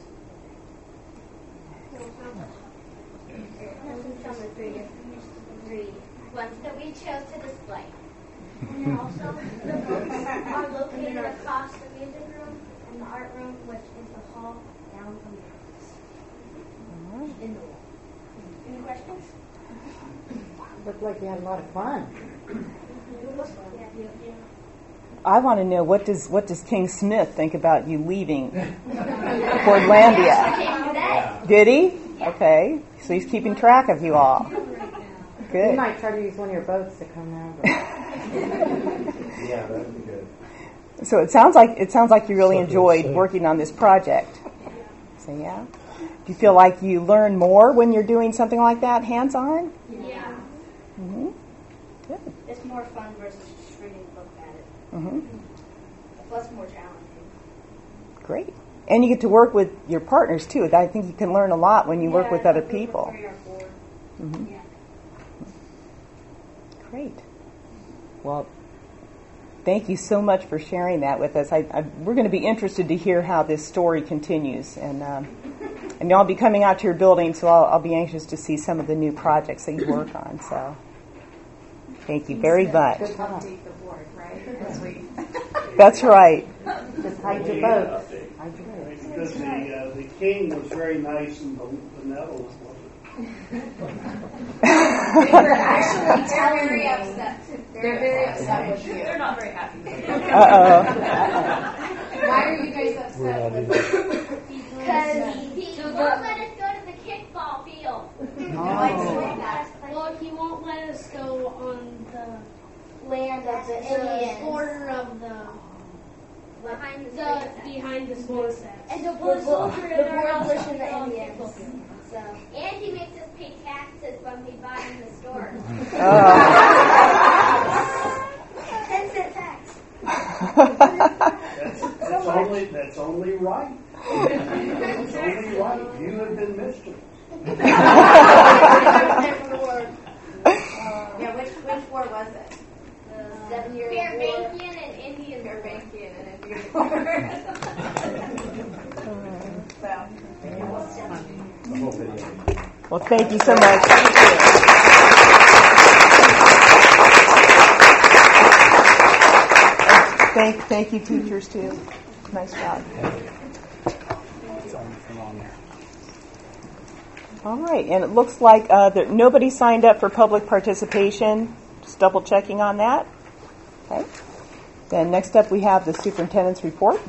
Q: Some of the three ones that we chose to display.
R: And then also, the books are located across the music room and the art room, which is the hall down from there. In the wall.
Q: Any questions?
L: Looked like you had a lot of fun.
A: I want to know, what does King Smith think about you leaving Portlandia? Did he? Okay, so he's keeping track of you all. Good.
L: You might try to use one of your boats to come over.
M: Yeah, that would be good.
A: So it sounds like you really enjoyed working on this project. So yeah. Do you feel like you learn more when you're doing something like that, hands-on?
R: Yeah.
A: Mm-hmm. Good.
R: It's more fun versus just reading a book at it.
A: Mm-hmm.
R: Plus more challenging.
A: Great. And you get to work with your partners, too. I think you can learn a lot when you work with other people.
R: 3 or 4.
A: Mm-hmm.
R: Yeah.
A: Great. Well, thank you so much for sharing that with us. We're going to be interested to hear how this story continues. And y'all be coming out to your building, so I'll be anxious to see some of the new projects that you work on. So thank you very much.
L: Good job.
H: Update the board, right? This week.
A: That's right.
L: Just hide your boat.
N: Because the king was very nice and benevolent, wasn't
H: They're actually very upset. They're very upset with you. They're not very happy.
A: Uh-oh.
H: Why are you guys upset with us?
Q: Because he won't let us go to the kickball field.
R: Well, he won't let us go on the land of the Indians. Border of the behind the school.
Q: And the
R: bush and the Indians.
Q: So, and he makes us pay taxes when we buy in the store. 10-cent tax.
N: That's only right. It's only right. You have been mischievous.
H: Yeah, which war was it?
Q: 7-year war. Fairbankian and Indian.
H: Fairbankian and Indian war.
A: Well, thank you so much. Thank you, teachers, too. Nice job. All right, and it looks like that nobody signed up for public participation. Just double checking on that. Okay. Then next up we have the superintendent's report.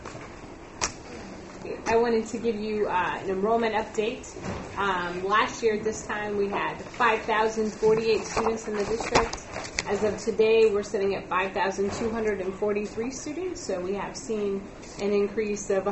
F: I wanted to give you an enrollment update. Last year at this time we had 5,048 students in the district. As of today, we're sitting at 5,243 students, so we have seen an increase of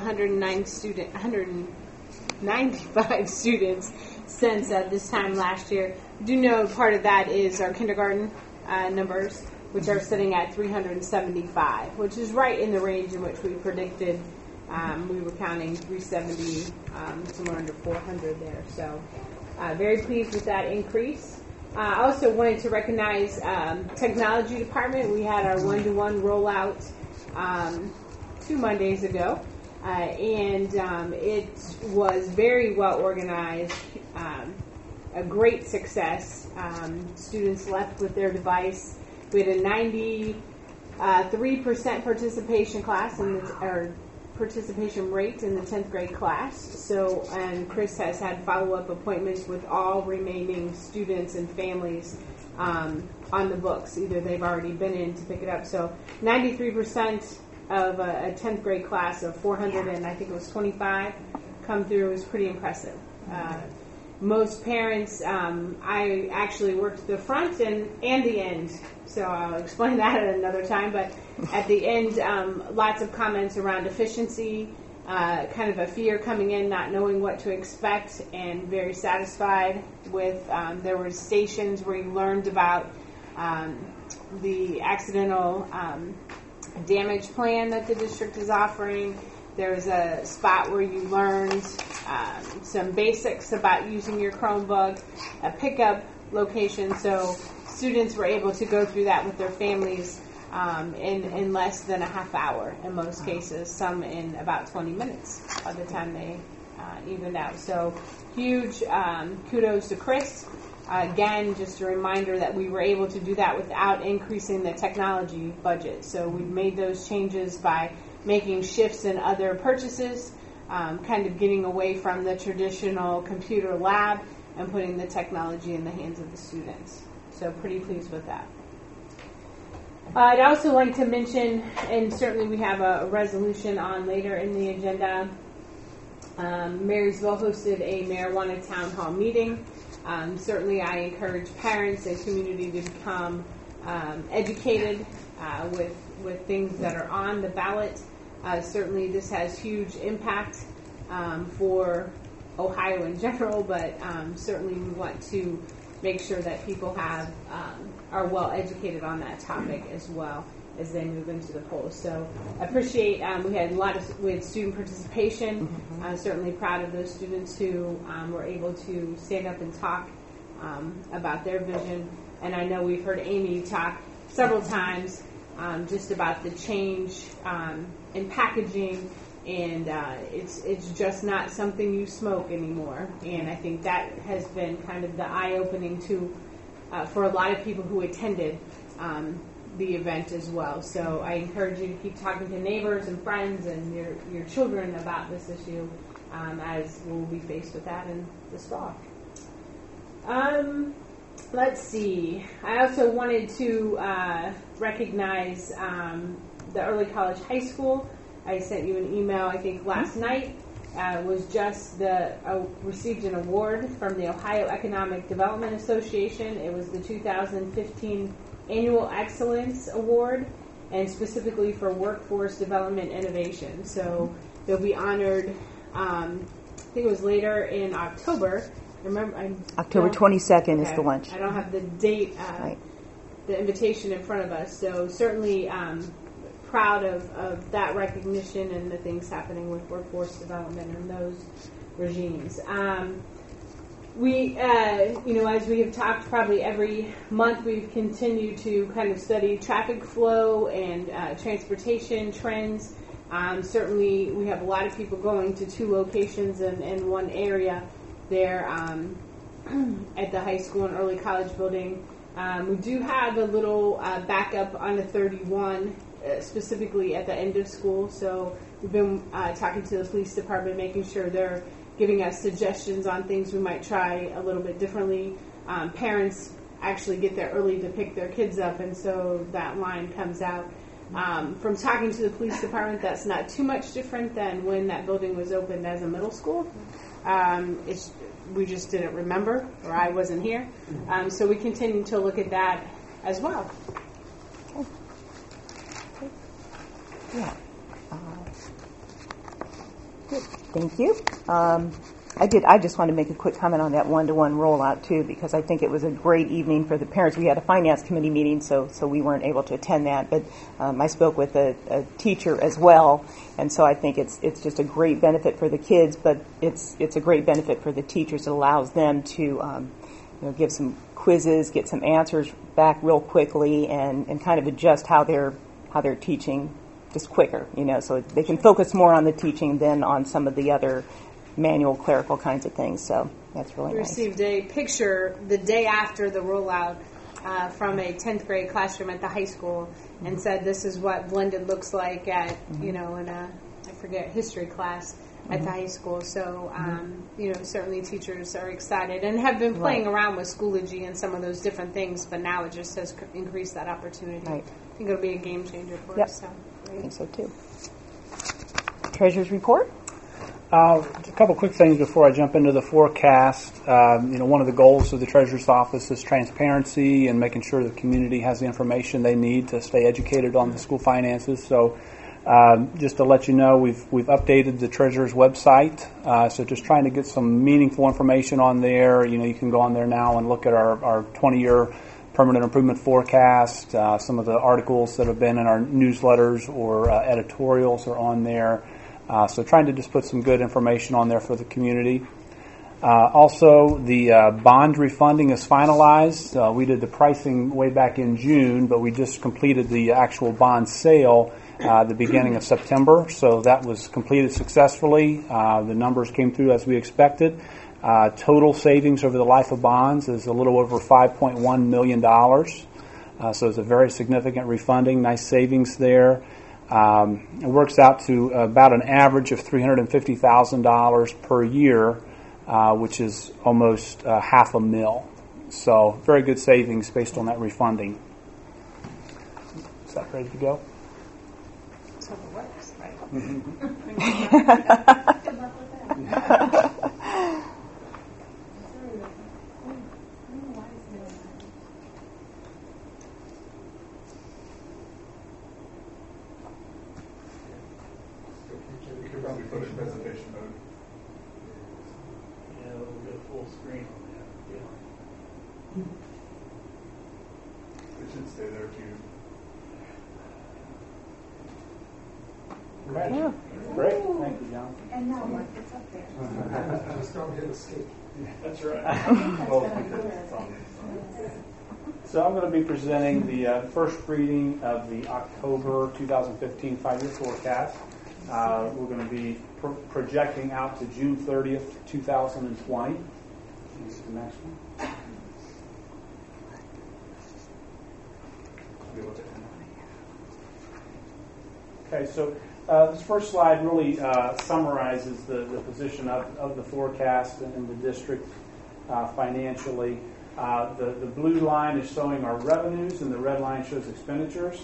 F: 195 students since this time last year. Do know part of that is our kindergarten numbers, which are sitting at 375, which is right in the range in which we predicted. We were counting 370, somewhere under 400 there. So very pleased with that increase. I also wanted to recognize technology department. We had our one-to-one rollout 2 Mondays ago, and it was very well organized, a great success. Students left with their device. We had a 93% participation participation rate in the 10th grade class. So, and Chris has had follow-up appointments with all remaining students and families on the books. Either they've already been in to pick it up. So 93% of a 10th grade class of 400 and I think it was 25 come through is pretty impressive. Most parents, I actually worked the front and the end, so I'll explain that at another time. But at the end, lots of comments around efficiency, kind of a fear coming in, not knowing what to expect, and very satisfied with. There were stations where you learned about the accidental damage plan that the district is offering. There's a spot where you learned some basics about using your Chromebook, a pickup location, so students were able to go through that with their families in less than a half hour in most cases, some in about 20 minutes by the time they evened out. So huge kudos to Chris. Again, just a reminder that we were able to do that without increasing the technology budget. So we made those changes by making shifts in other purchases, kind of getting away from the traditional computer lab and putting the technology in the hands of the students. So pretty pleased with that. I'd also like to mention, and certainly we have a resolution on later in the agenda, Marysville hosted a marijuana town hall meeting. Certainly I encourage parents and community to become educated with things that are on the ballot. Certainly this has huge impact for Ohio in general, but certainly we want to make sure that people are well educated on that topic as well as they move into the polls. So I appreciate we had student participation. I'm certainly proud of those students who were able to stand up and talk about their vision. And I know we've heard Amy talk several times just about the change in packaging, and it's just not something you smoke anymore. And I think that has been kind of the eye-opening for a lot of people who attended the event as well. So I encourage you to keep talking to neighbors and friends and your children about this issue, as we'll be faced with that in this fall. Let's see. I also wanted to recognize the Early College High School. I sent you an email, I think, last night. Was just received an award from the Ohio Economic Development Association. It was the 2015 Annual Excellence Award, and specifically for workforce development innovation. So they'll be honored, I think it was later in October.
A: October 22nd is the lunch.
F: I don't have the date, the invitation in front of us. So certainly proud of that recognition and the things happening with workforce development and those regimes. We, as we have talked probably every month, we've continued to kind of study traffic flow and transportation trends. Certainly, we have a lot of people going to two locations in one area there at the high school and early college building. We do have a little backup on the 31, specifically at the end of school. So we've been talking to the police department, making sure they're giving us suggestions on things we might try a little bit differently. Parents actually get there early to pick their kids up, and so that line comes out. From talking to the police department, that's not too much different than when that building was opened as a middle school. We just didn't remember, or I wasn't here. So we continue to look at that as well.
A: Yeah. Good. Thank you. I just want to make a quick comment on that one-to-one rollout too, because I think it was a great evening for the parents. We had a finance committee meeting, so we weren't able to attend that. But I spoke with a teacher as well, and so I think it's just a great benefit for the kids, but it's a great benefit for the teachers. It allows them to give some quizzes, get some answers back real quickly, and kind of adjust how they're teaching just quicker. So they can focus more on the teaching than on some of the other manual clerical kinds of things. So that's really nice.
F: We received a picture the day after the rollout from a 10th grade classroom at the high school, and said this is what blended looks like at in a history class at the high school. So certainly teachers are excited and have been playing around with Schoology and some of those different things, but now it just has increased that opportunity. I think it'll be a game changer for us. So
A: I think so too. Treasurer's report.
P: A couple quick things before I jump into the forecast. One of the goals of the Treasurer's Office is transparency and making sure the community has the information they need to stay educated on the school finances. So just to let you know, we've updated the Treasurer's website. So just trying to get some meaningful information on there. You can go on there now and look at our 20-year permanent improvement forecast. Some of the articles that have been in our newsletters or editorials are on there. So trying to just put some good information on there for the community. Also, the bond refunding is finalized. We did the pricing way back in June, but we just completed the actual bond sale the beginning of September. So that was completed successfully. The numbers came through as we expected. Total savings over the life of bonds is a little over $5.1 million. So it's a very significant refunding. Nice savings there. It works out to about an average of $350,000 per year, which is almost $500,000. So very good savings based on that refunding. Is that ready to go?
F: So it works, right?
B: Good luck with that.
S: We could probably put in presentation mode.
D: Yeah, we'll get a full screen on that.
S: It should stay there too.
P: Okay. Yeah. Great. Thank you, John.
B: And now what? It's up there.
S: Just don't hit escape.
D: That's right.
P: So I'm going to be presenting the first reading of the October 2015 5-year forecast. We're going to be projecting out to June 30th, 2020. This is the next one. Okay, so this first slide really summarizes the position of the forecast in the district financially. The blue line is showing our revenues, and the red line shows expenditures.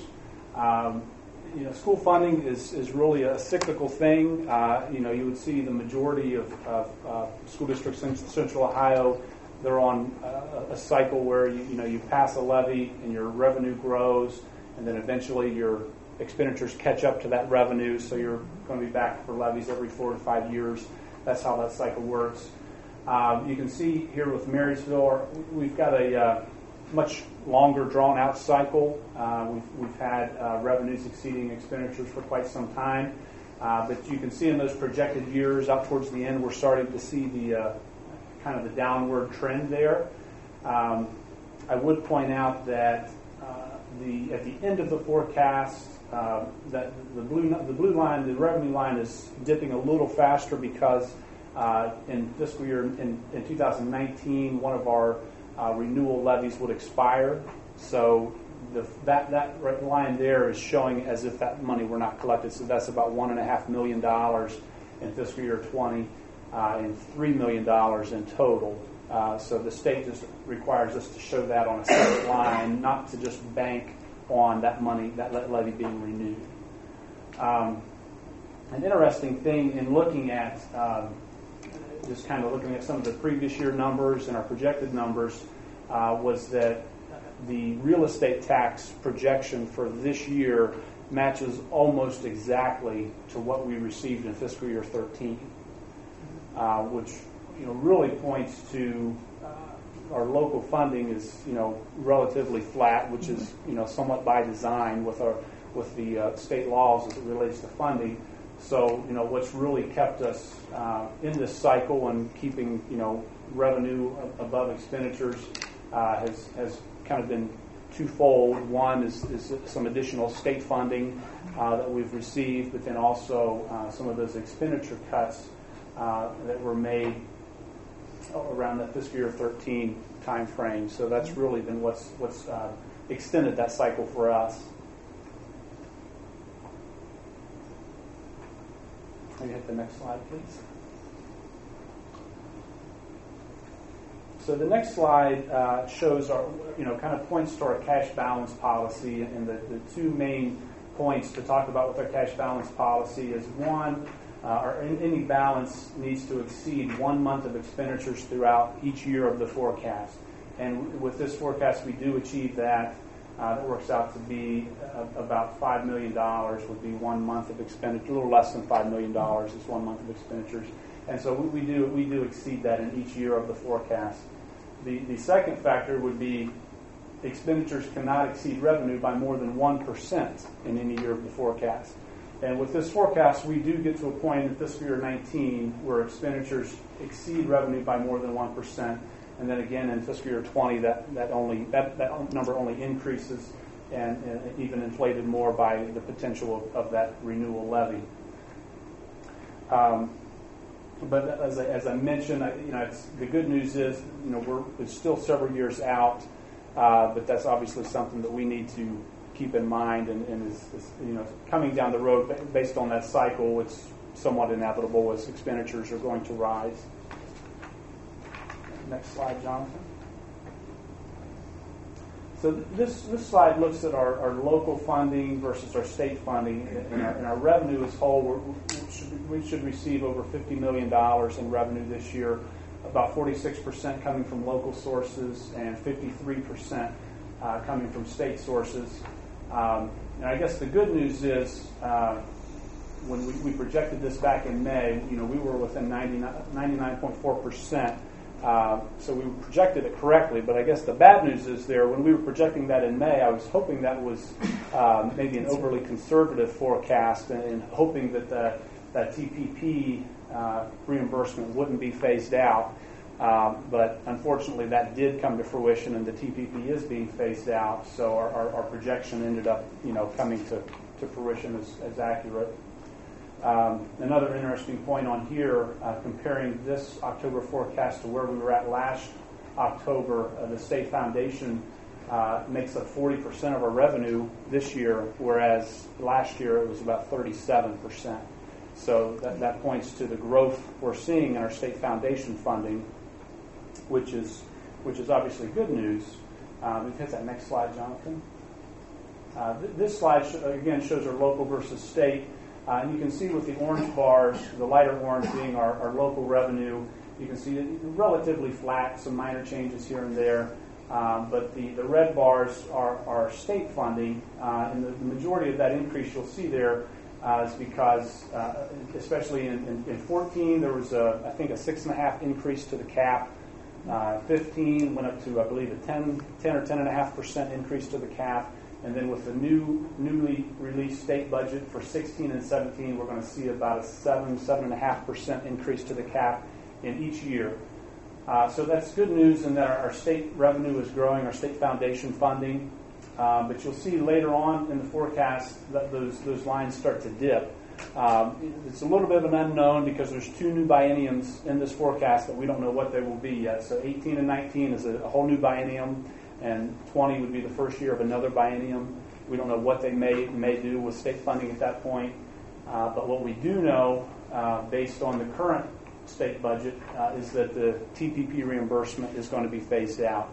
P: School funding is really a cyclical thing. You would see the majority of school districts in Central Ohio, they're on a cycle where you pass a levy and your revenue grows, and then eventually your expenditures catch up to that revenue, so you're going to be back for levies every 4 to 5 years. That's how that cycle works. You can see here with Marysville, we've got a much longer drawn-out cycle. We've had revenues exceeding expenditures for quite some time. But you can see in those projected years out towards the end, we're starting to see the kind of the downward trend there. I would point out that at the end of the forecast, that the blue line, the revenue line, is dipping a little faster because in fiscal year in 2019, one of our renewal levies would expire. So that line there is showing as if that money were not collected. So that's about $1.5 million in fiscal year 20 and $3 million in total. So the state just requires us to show that on a separate line, not to just bank on that money, that levy being renewed. An interesting thing in looking at just kind of looking at some of the previous year numbers and our projected numbers was that the real estate tax projection for this year matches almost exactly to what we received in fiscal year 13, which really points to our local funding is relatively flat, which is somewhat by design with the state laws as it relates to funding. So what's really kept us in this cycle and keeping revenue above expenditures has kind of been twofold. One is some additional state funding that we've received, but then also some of those expenditure cuts that were made around the fiscal year 13 time frame. So that's really been what's extended that cycle for us. Can you hit the next slide, please? So the next slide shows our, kind of points to our cash balance policy, and the two main points to talk about with our cash balance policy is one, any balance needs to exceed 1 month of expenditures throughout each year of the forecast. And with this forecast, we do achieve that. That works out to be about $5 million would be 1 month of expenditure. A little less than $5 million is 1 month of expenditures. And so we do exceed that in each year of the forecast. The second factor would be expenditures cannot exceed revenue by more than 1% in any year of the forecast. And with this forecast, we do get to a point in fiscal year 19 where expenditures exceed revenue by more than 1%. And then again in fiscal year 20, that number only increases and even inflated more by the potential of that renewal levy. But as I mentioned, the good news is, it's still several years out, but that's obviously something that we need to keep in mind, and is coming down the road based on that cycle. It's somewhat inevitable as expenditures are going to rise. Next slide, Jonathan. So this slide looks at our local funding versus our state funding, and our revenue as whole. We should receive over $50 million in revenue this year, about 46% coming from local sources and 53% coming from state sources. And I guess the good news is when we projected this back in May, we were within 99.4%. So we projected it correctly, but I guess the bad news is when we were projecting that in May, I was hoping that was maybe an overly conservative forecast and hoping that that TPP reimbursement wouldn't be phased out. But unfortunately, that did come to fruition, and the TPP is being phased out. So our projection ended up, coming to fruition as accurate. Another interesting point on here, comparing this October forecast to where we were at last October, the state foundation makes up 40% of our revenue this year, whereas last year it was about 37%. So that points to the growth we're seeing in our state foundation funding, which is obviously good news. We hit that next slide, Jonathan. This slide again shows our local versus state. And you can see with the orange bars, the lighter orange being our local revenue, you can see relatively flat, some minor changes here and there. But the red bars are state funding, and the majority of that increase you'll see there is because, especially in 14, there was I think a 6.5 increase to the cap. 15 went up to, I believe, a 10 or 10.5% increase to the cap. And then with the newly released state budget for 16 and 17, we're going to see about a 7.5% increase to the cap in each year. So that's good news in that our state revenue is growing, our state foundation funding. But you'll see later on in the forecast that those lines start to dip. It's a little bit of an unknown because there's 2 new bienniums in this forecast that we don't know what they will be yet. So 18 and 19 is a whole new biennium, and 20 would be the first year of another biennium. We don't know what they may do with state funding at that point. But what we do know, based on the current state budget, is that the TPP reimbursement is going to be phased out.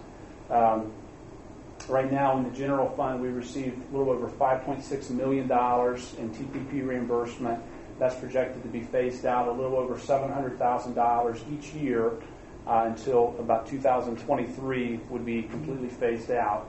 P: Right now in the general fund, we received a little over $5.6 million in TPP reimbursement. That's projected to be phased out a little over $700,000 each year until about 2023 would be completely phased out.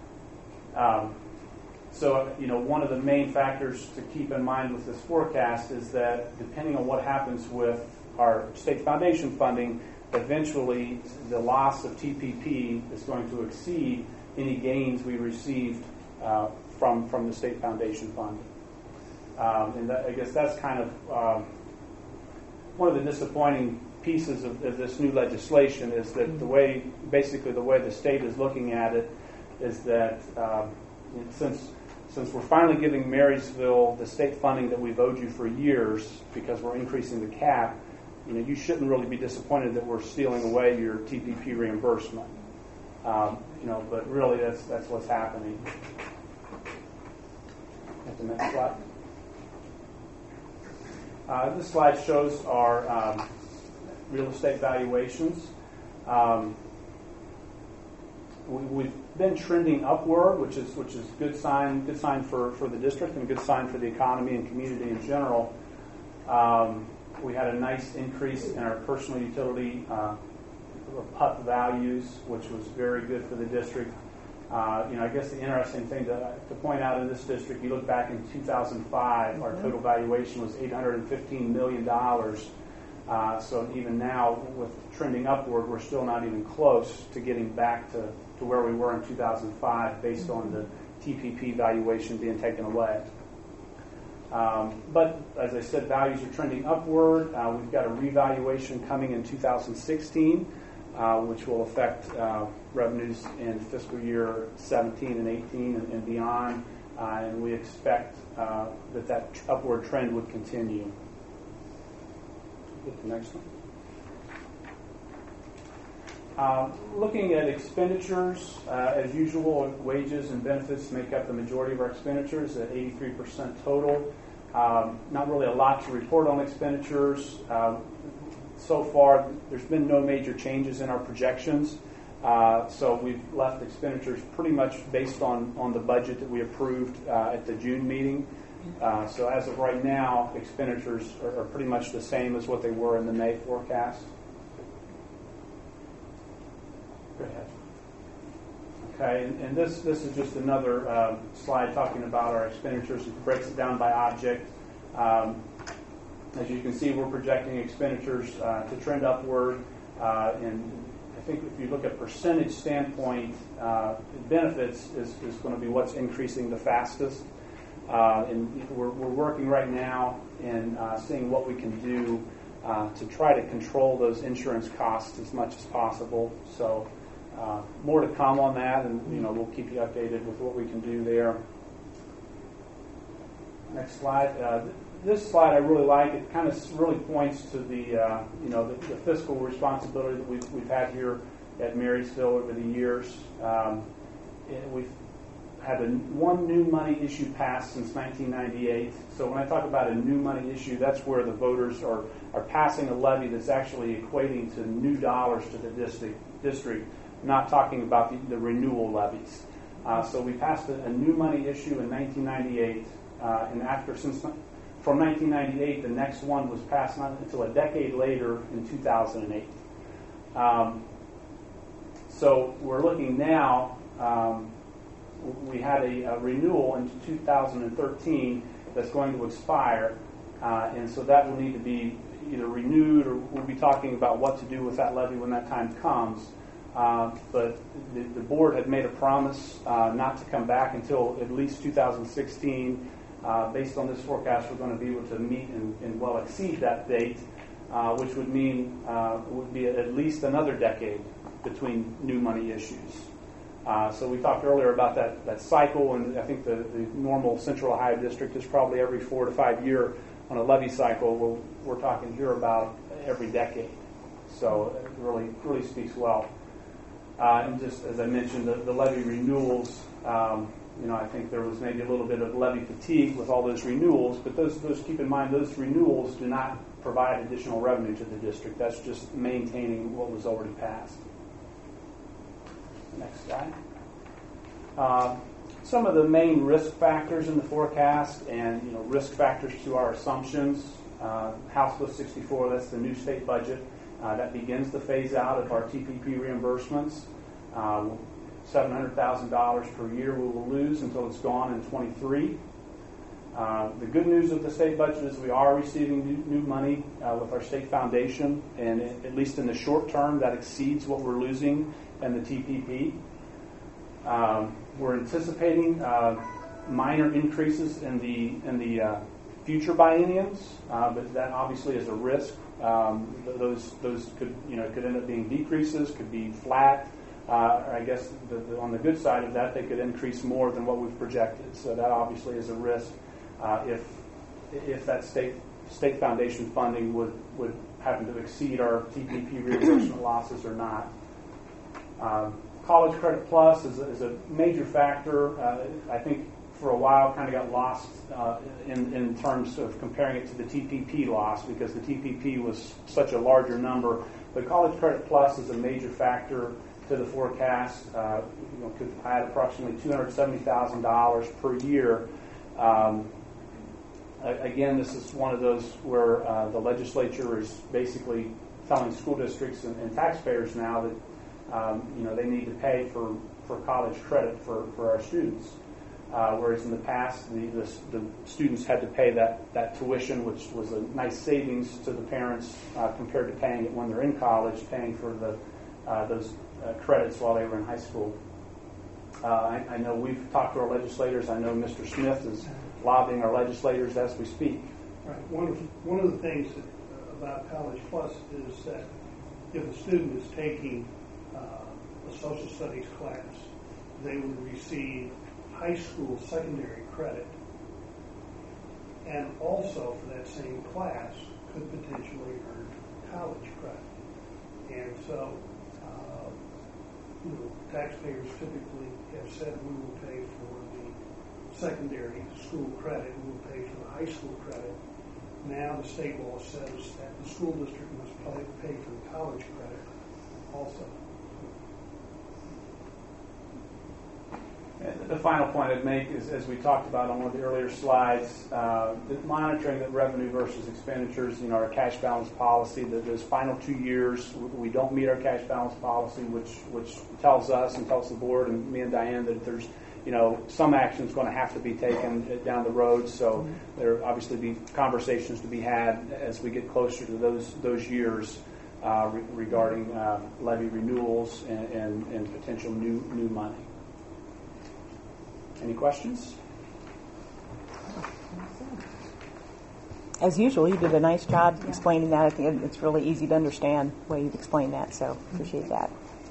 P: So, one of the main factors to keep in mind with this forecast is that depending on what happens with our state foundation funding, eventually the loss of TPP is going to exceed any gains we received from the state foundation fund. And I guess that's kind of one of the disappointing pieces of this new legislation is that the way the state is looking at it is that since we're finally giving Marysville the state funding that we've owed you for years because we're increasing the cap, you shouldn't really be disappointed that we're stealing away your TPP reimbursement. But really that's what's happening. At the next slide. This slide shows our real estate valuations. We've been trending upward, which is good sign for the district and a good sign for the economy and community in general. We had a nice increase in our personal utility PUT values, which was very good for the district. I guess the interesting thing to point out in this district, you look back in 2005, our total valuation was $815 million. So even now, with trending upward, we're still not even close to getting back to where we were in 2005 based on the TPP valuation being taken away. But as I said, values are trending upward. We've got a revaluation coming in 2016, which will affect revenues in fiscal year 17 and 18 and beyond. And we expect that upward trend would continue. Get the next one. Looking at expenditures, as usual, wages and benefits make up the majority of our expenditures at 83% total. Not really a lot to report on expenditures. So far, there's been no major changes in our projections. So we've left expenditures pretty much based on the budget that we approved at the June meeting. So as of right now, expenditures are pretty much the same as what they were in the May forecast. Go ahead. Okay, and this is just another slide talking about our expenditures. It breaks it down by object. As you can see, we're projecting expenditures to trend upward. And I think if you look at percentage standpoint, benefits is going to be what's increasing the fastest. And we're working right now in seeing what we can do to try to control those insurance costs as much as possible. So more to come on that, and we'll keep you updated with what we can do there. Next slide. This slide I really like. It kind of really points to the fiscal responsibility that we've had here at Marysville over the years. We've had one new money issue passed since 1998. So when I talk about a new money issue, that's where the voters are passing a levy that's actually equating to new dollars to the district, not talking about the renewal levies. So we passed a new money issue in 1998, and from 1998, the next one was passed not until a decade later in 2008. So we're looking now. We had a renewal in 2013 that's going to expire, and so that will need to be either renewed, or we'll be talking about what to do with that levy when that time comes. But the board had made a promise not to come back until at least 2016. Based on this forecast, we're going to be able to meet and well exceed that date, which would mean would be at least another decade between new money issues. So we talked earlier about that cycle, and I think the normal Central Ohio District is probably every 4 to 5 year on a levy cycle. We're talking here about every decade. So it really speaks well. And just as I mentioned, the levy renewals, I think there was maybe a little bit of levy fatigue with all those renewals, but those keep in mind, those renewals do not provide additional revenue to the district. That's just maintaining what was already passed. Next slide. Some of the main risk factors in the forecast and risk factors to our assumptions. House Bill 64, that's the new state budget. That begins the phase out of our TPP reimbursements. $700,000 per year we will lose until it's gone in 23. The good news of the state budget is we are receiving new money with our state foundation, and at least in the short term, that exceeds what we're losing in the TPP. We're anticipating minor increases in the future bienniums, but that obviously is a risk. Those could end up being decreases, could be flat. I guess on the good side of that, they could increase more than what we've projected. So that obviously is a risk if that state foundation funding would happen to exceed our TPP reimbursement losses or not. College Credit Plus is a major factor. I think for a while kind of got lost in terms of comparing it to the TPP loss because the TPP was such a larger number. But College Credit Plus is a major factor to the forecast. Could add approximately $270,000 per year. Again, this is one of those where the legislature is basically telling school districts and taxpayers now that they need to pay for college credit for our students. Whereas in the past, the students had to pay that tuition, which was a nice savings to the parents compared to paying it when they're in college, paying for those credits while they were in high school. I know we've talked to our legislators. I know Mr. Smith is lobbying our legislators as we speak.
N: Right. One of the things about College Plus is that if a student is taking a social studies class, they would receive high school secondary credit, and also for that same class could potentially earn college credit. And so, taxpayers typically have said we will pay for the secondary school credit, we will pay for the high school credit. Now the state law says that the school district must pay for the college credit also.
P: The final point I'd make is, as we talked about on one of the earlier slides, the monitoring the revenue versus expenditures, our cash balance policy, those final 2 years, we don't meet our cash balance policy, which tells us and tells the board and me and Diane that there's, some action is going to have to be taken down the road. So there will obviously be conversations to be had as we get closer to those years regarding levy renewals and potential new money. Any questions?
A: As usual, you did a nice job explaining that. I think it's really easy to understand the way you've explained that, so appreciate that.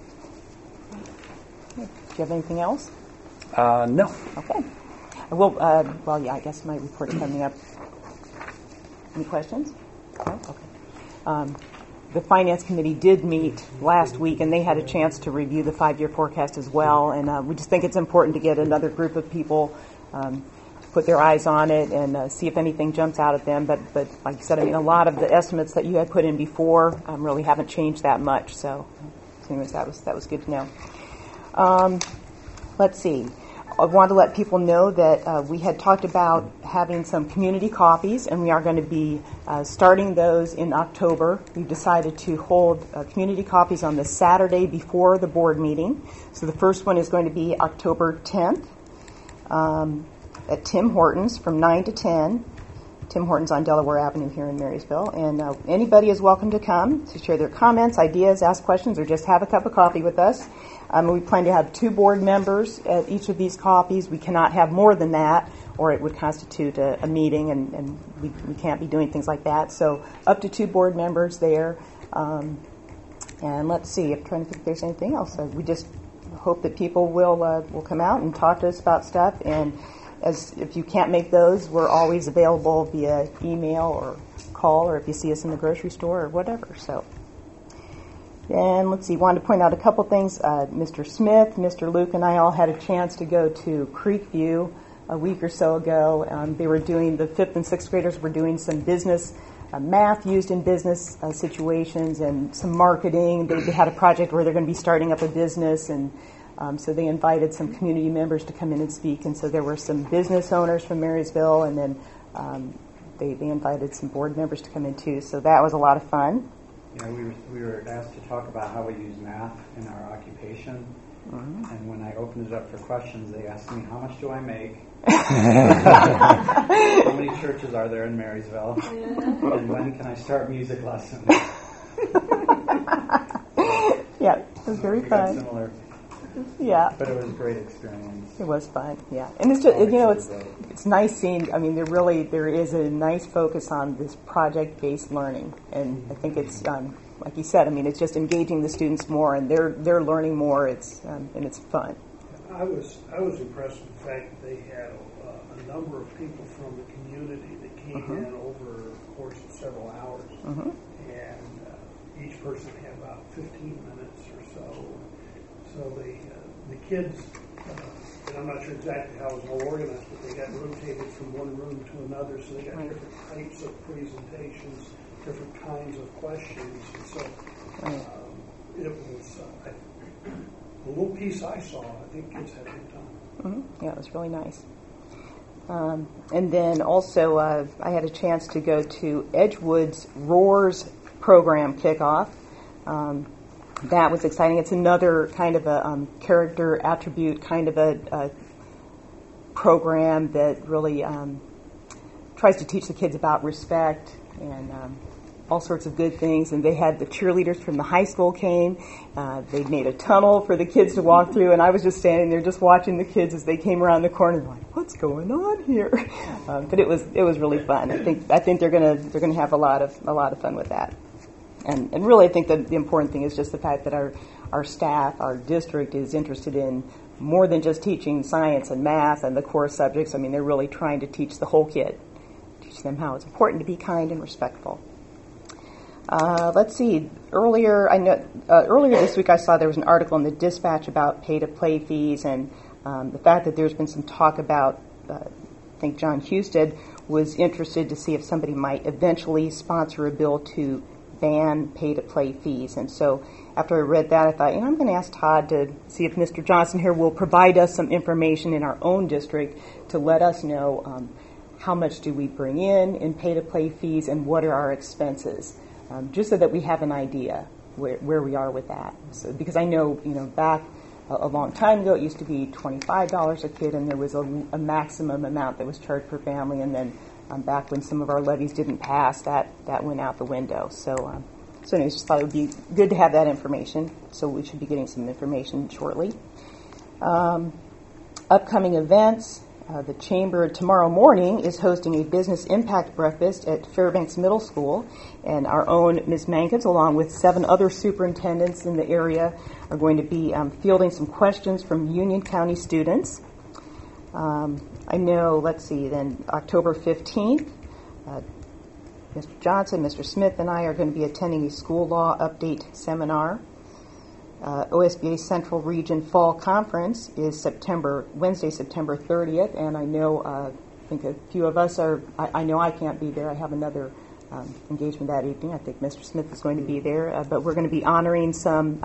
A: Do you have anything else?
P: No.
A: Okay. I guess my report's coming up. Any questions? No? Okay. The Finance Committee did meet last week, and they had a chance to review the 5-year forecast as well. And we just think it's important to get another group of people to put their eyes on it and see if anything jumps out at them. But like you said, a lot of the estimates that you had put in before really haven't changed that much. So, anyways, that was good to know. Let's see. I wanted to let people know that we had talked about having some community coffees, and we are going to be starting those in October. We've decided to hold community coffees on the Saturday before the board meeting. So the first one is going to be October 10th at Tim Hortons from 9 to 10. Tim Hortons on Delaware Avenue here in Marysville. And anybody is welcome to come to share their comments, ideas, ask questions, or just have a cup of coffee with us. We plan to have 2 board members at each of these coffees. We cannot have more than that, or it would constitute a meeting, and we can't be doing things like that. So up to 2 board members there. And let's see, I'm trying to think if there's anything else. We just hope that people will come out and talk to us about stuff. And if you can't make those, we're always available via email or call, or if you see us in the grocery store or whatever. So. And let's see, wanted to point out a couple things. Mr. Smith, Mr. Luke, and I all had a chance to go to Creekview a week or so ago. They were doing, the 5th and 6th graders were doing some business math used in business situations and some marketing. They had a project where they're going to be starting up a business, and so they invited some community members to come in and speak. And so there were some business owners from Marysville, and then they invited some board members to come in too. So that was a lot of fun.
M: We were asked to talk about how we use math in our occupation, and when I opened it up for questions, they asked me, how much do I make? How many churches are there in Marysville? And when can I start music lessons?
A: Yeah, it was very fun.
M: Similar.
A: Yeah.
M: But it was a great experience.
A: It was fun, yeah. And it's just, it's nice seeing, there is a nice focus on this project-based learning. And I think it's, like you said, it's just engaging the students more, and they're learning more, and it's fun.
N: I was impressed with the fact that they had a number of people from the community that came in over the course of several hours. And each person had about 15 minutes or so. So the kids, and I'm not sure exactly how it was all organized, but they got rotated from one room to another, so they got different types of presentations, different kinds of questions. And so it was, the little piece I saw, I think kids had a good time.
A: Yeah, it was really nice. And then also I had a chance to go to Edgewood's Roars program kickoff. That was exciting. It's another kind of a character attribute kind of a program that really tries to teach the kids about respect and all sorts of good things. And they had the cheerleaders from the high school came. They made a tunnel for the kids to walk through, and I was just standing there just watching the kids as they came around the corner. Like, what's going on here? But it was really fun. I think they're gonna have a lot of fun with that. And really, I think that the important thing is just the fact that our staff, our district, is interested in more than just teaching science and math and the core subjects. I mean, they're really trying to teach the whole kid, teach them how it's important to be kind and respectful. Let's see. Earlier this week, I saw there was an article in the Dispatch about pay-to-play fees and the fact that there's been some talk about. I think John Husted was interested to see if somebody might eventually sponsor a bill to ban pay-to-play fees. And so after I read that, I thought, I'm going to ask Todd to see if Mr. Johnson here will provide us some information in our own district to let us know how much do we bring in pay-to-play fees and what are our expenses, just so that we have an idea where we are with that. So, because I know, back a long time ago, it used to be $25 a kid, and there was a maximum amount that was charged per family, and then back when some of our levies didn't pass, that went out the window. So anyways, just thought it would be good to have that information. So we should be getting some information shortly. Upcoming events. The Chamber tomorrow morning is hosting a business impact breakfast at Fairbanks Middle School, and our own Ms. Mankins, along with 7 other superintendents in the area, are going to be fielding some questions from Union County students. I know, then October 15th, Mr. Johnson, Mr. Smith, and I are going to be attending a school law update seminar. OSBA Central Region Fall Conference is Wednesday, September 30th, and I know, I think a few of us I know I can't be there. I have another engagement that evening. I think Mr. Smith is going to be there, but we're going to be honoring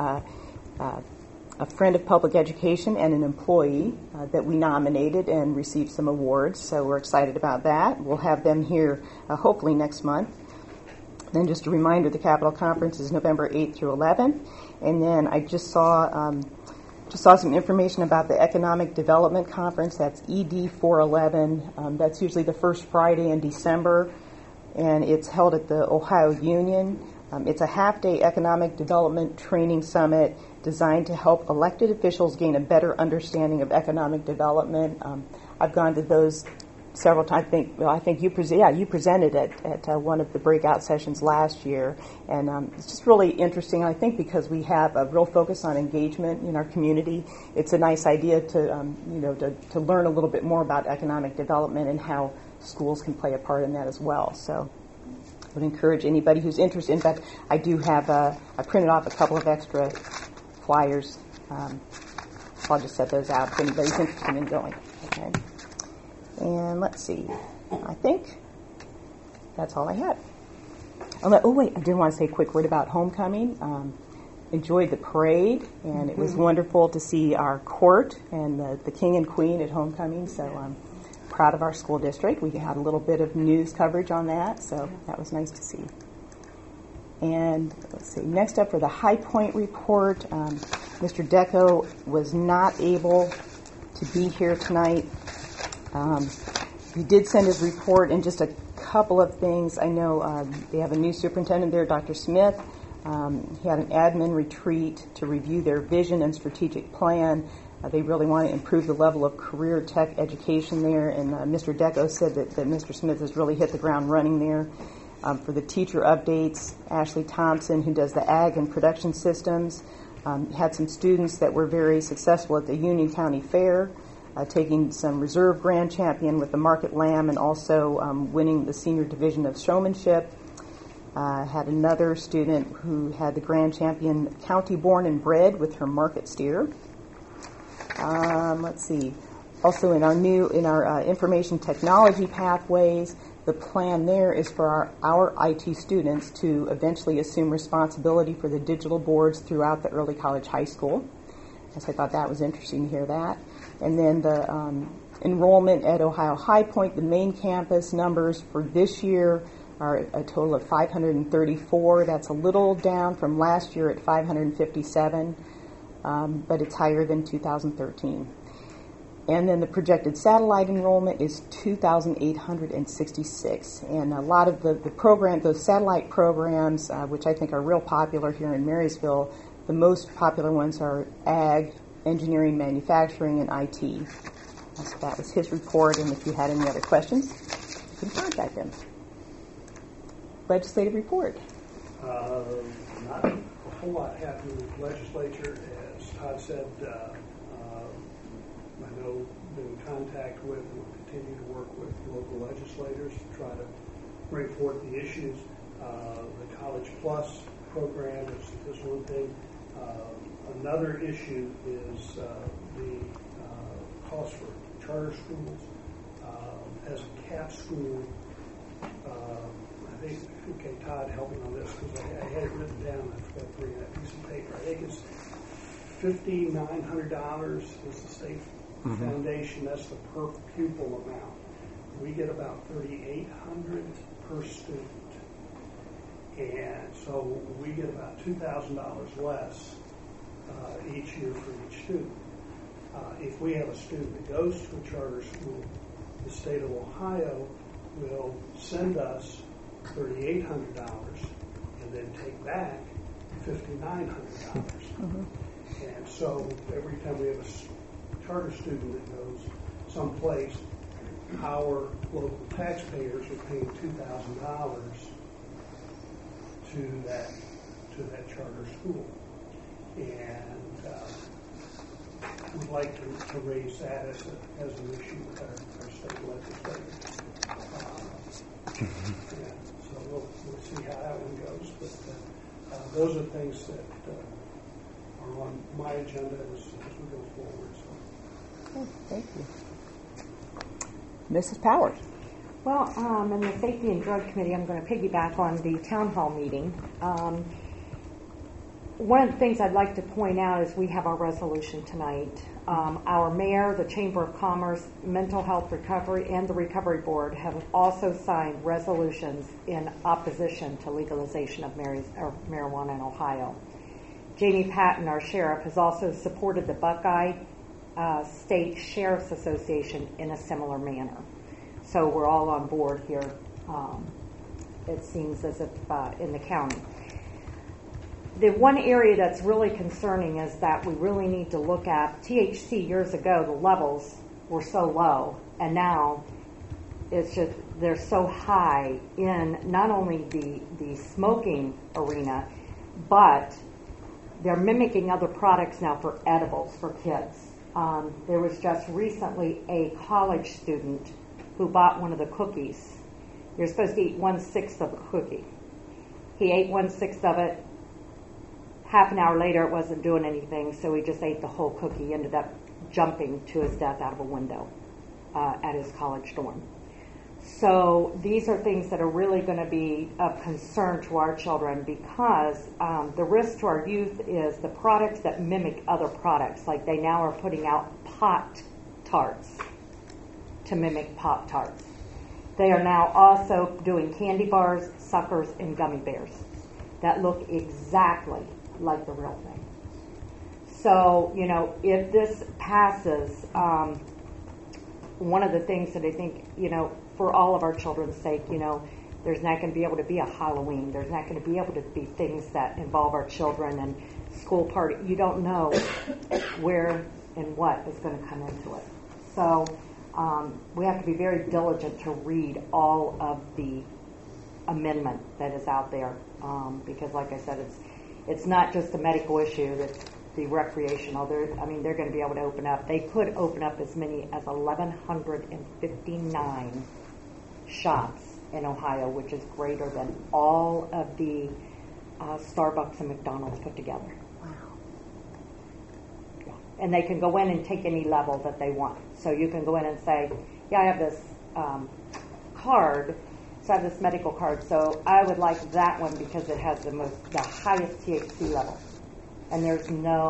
A: a friend of public education and an employee that we nominated and received some awards, so we're excited about that. We'll have them here hopefully next month. Then just a reminder, the Capitol Conference is November 8th through 11th. And then I just saw some information about the Economic Development Conference. That's ED 411. That's usually the first Friday in December, and it's held at the Ohio Union. It's a half-day economic development training summit designed to help elected officials gain a better understanding of economic development. I've gone to those several times. I think you presented at one of the breakout sessions last year, and it's just really interesting. I think because we have a real focus on engagement in our community, it's a nice idea to learn a little bit more about economic development and how schools can play a part in that as well. So I would encourage anybody who's interested. In fact, I do have I printed off a couple of extra flyers. I'll just set those out if anybody's interested in going. Okay. And let's see. I think that's all I had. Oh, wait. I did want to say a quick word about homecoming. Enjoyed the parade, and it was wonderful to see our court and the king and queen at homecoming. So I'm proud of our school district. We had a little bit of news coverage on that, so that was nice to see. And let's see. Next up for the High Point report, Mr. Deco was not able to be here tonight. He did send his report, and just a couple of things. I know they have a new superintendent there, Dr. Smith. He had an admin retreat to review their vision and strategic plan. They really want to improve the level of career tech education there, and Mr. Deco said that Mr. Smith has really hit the ground running there. For the teacher updates, Ashley Thompson, who does the ag and production systems, had some students that were very successful at the Union County Fair, taking some reserve grand champion with the Market Lamb and also winning the senior division of showmanship. Had another student who had the grand champion county born and bred with her market steer. Let's see. Also in our information technology pathways, the plan there is for our IT students to eventually assume responsibility for the digital boards throughout the early college high school. So I thought that was interesting to hear that. And then the enrollment at Ohio High Point, the main campus numbers for this year are a total of 534. That's a little down from last year at 557, but it's higher than 2013. And then the projected satellite enrollment is 2,866. And a lot of the program, those satellite programs, which I think are real popular here in Marysville, the most popular ones are ag, engineering, manufacturing, and IT. So that was his report, and if you had any other questions, you can contact him. Legislative report.
N: Not a whole lot happening with the legislature. As Todd said, I know been in contact with and will continue to work with local legislators to try to bring forth the issues. The College Plus program is one thing. Another issue is the cost for charter schools. As a CAP school, I think, okay, Todd, help me on this because I had it written down. I forgot to bring that piece of paper. I think it's $5,900 is the state foundation. That's the per pupil amount. We get about $3,800 per student, and so we get about $2,000 less each year for each student. If we have a student that goes to a charter school, the state of Ohio will send us $3,800 and then take back $5,900. And so every time we have a charter student that goes someplace, our local taxpayers are paying $2,000 to that charter school. And we'd like to raise that as an issue with our state legislators. So we'll see how that one goes. But those are things that are on my agenda as we go forward. So.
A: Oh, thank you. Mrs. Powers.
L: Well, in the Safety and Drug Committee, I'm going to piggyback on the town hall meeting. One of the things I'd like to point out is we have our resolution tonight. Our mayor, the Chamber of Commerce, Mental Health Recovery, and the Recovery Board have also signed resolutions in opposition to legalization of marijuana in Ohio. Jamie Patton, our sheriff, has also supported the Buckeye State Sheriff's Association in a similar manner. So we're all on board here, it seems as if in the county. The one area that's really concerning is that we really need to look at THC. Years ago, the levels were so low, and now it's just they're so high in not only the smoking arena, but they're mimicking other products now for edibles for kids. There was just recently a college student who bought one of the cookies. You're supposed to eat 1/6 of a cookie. He ate 1/6 of it. Half an hour later, it wasn't doing anything, so he just ate the whole cookie. He ended up jumping to his death out of a window at his college dorm. So these are things that are really going to be of concern to our children because the risk to our youth is the products that mimic other products. Like they now are putting out Pop-Tarts to mimic Pop-Tarts. They are now also doing candy bars, suckers, and gummy bears that look exactly like the real thing. So, if this passes, one of the things that I think, for all of our children's sake, there's not going to be able to be a Halloween. There's not going to be able to be things that involve our children and school party. You don't know where and what is going to come into it. So we have to be very diligent to read all of the amendment that is out there because, like I said, it's not just a medical issue. It's the recreational. They're going to be able to open up. They could open up as many as 1,159 shops in Ohio, which is greater than all of the Starbucks and McDonald's put together.
A: Wow.
L: Yeah. And they can go in and take any level that they want. So you can go in and say, I have this card. So I have this medical card, so I would like that one because it has the highest THC level. And there's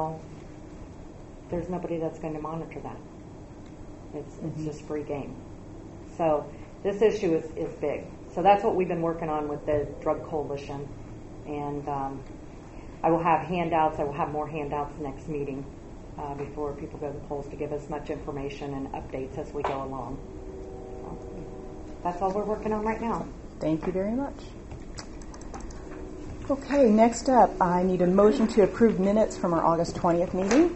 L: nobody that's going to monitor that. It's just free game. So this issue is big. So that's what we've been working on with the Drug Coalition. And I will have handouts. I will have more handouts next meeting before people go to the polls to give as much information and updates as we go along. So that's all we're working on right now.
A: Thank you very much. Okay, next up, I need a motion to approve minutes from our August 20th meeting.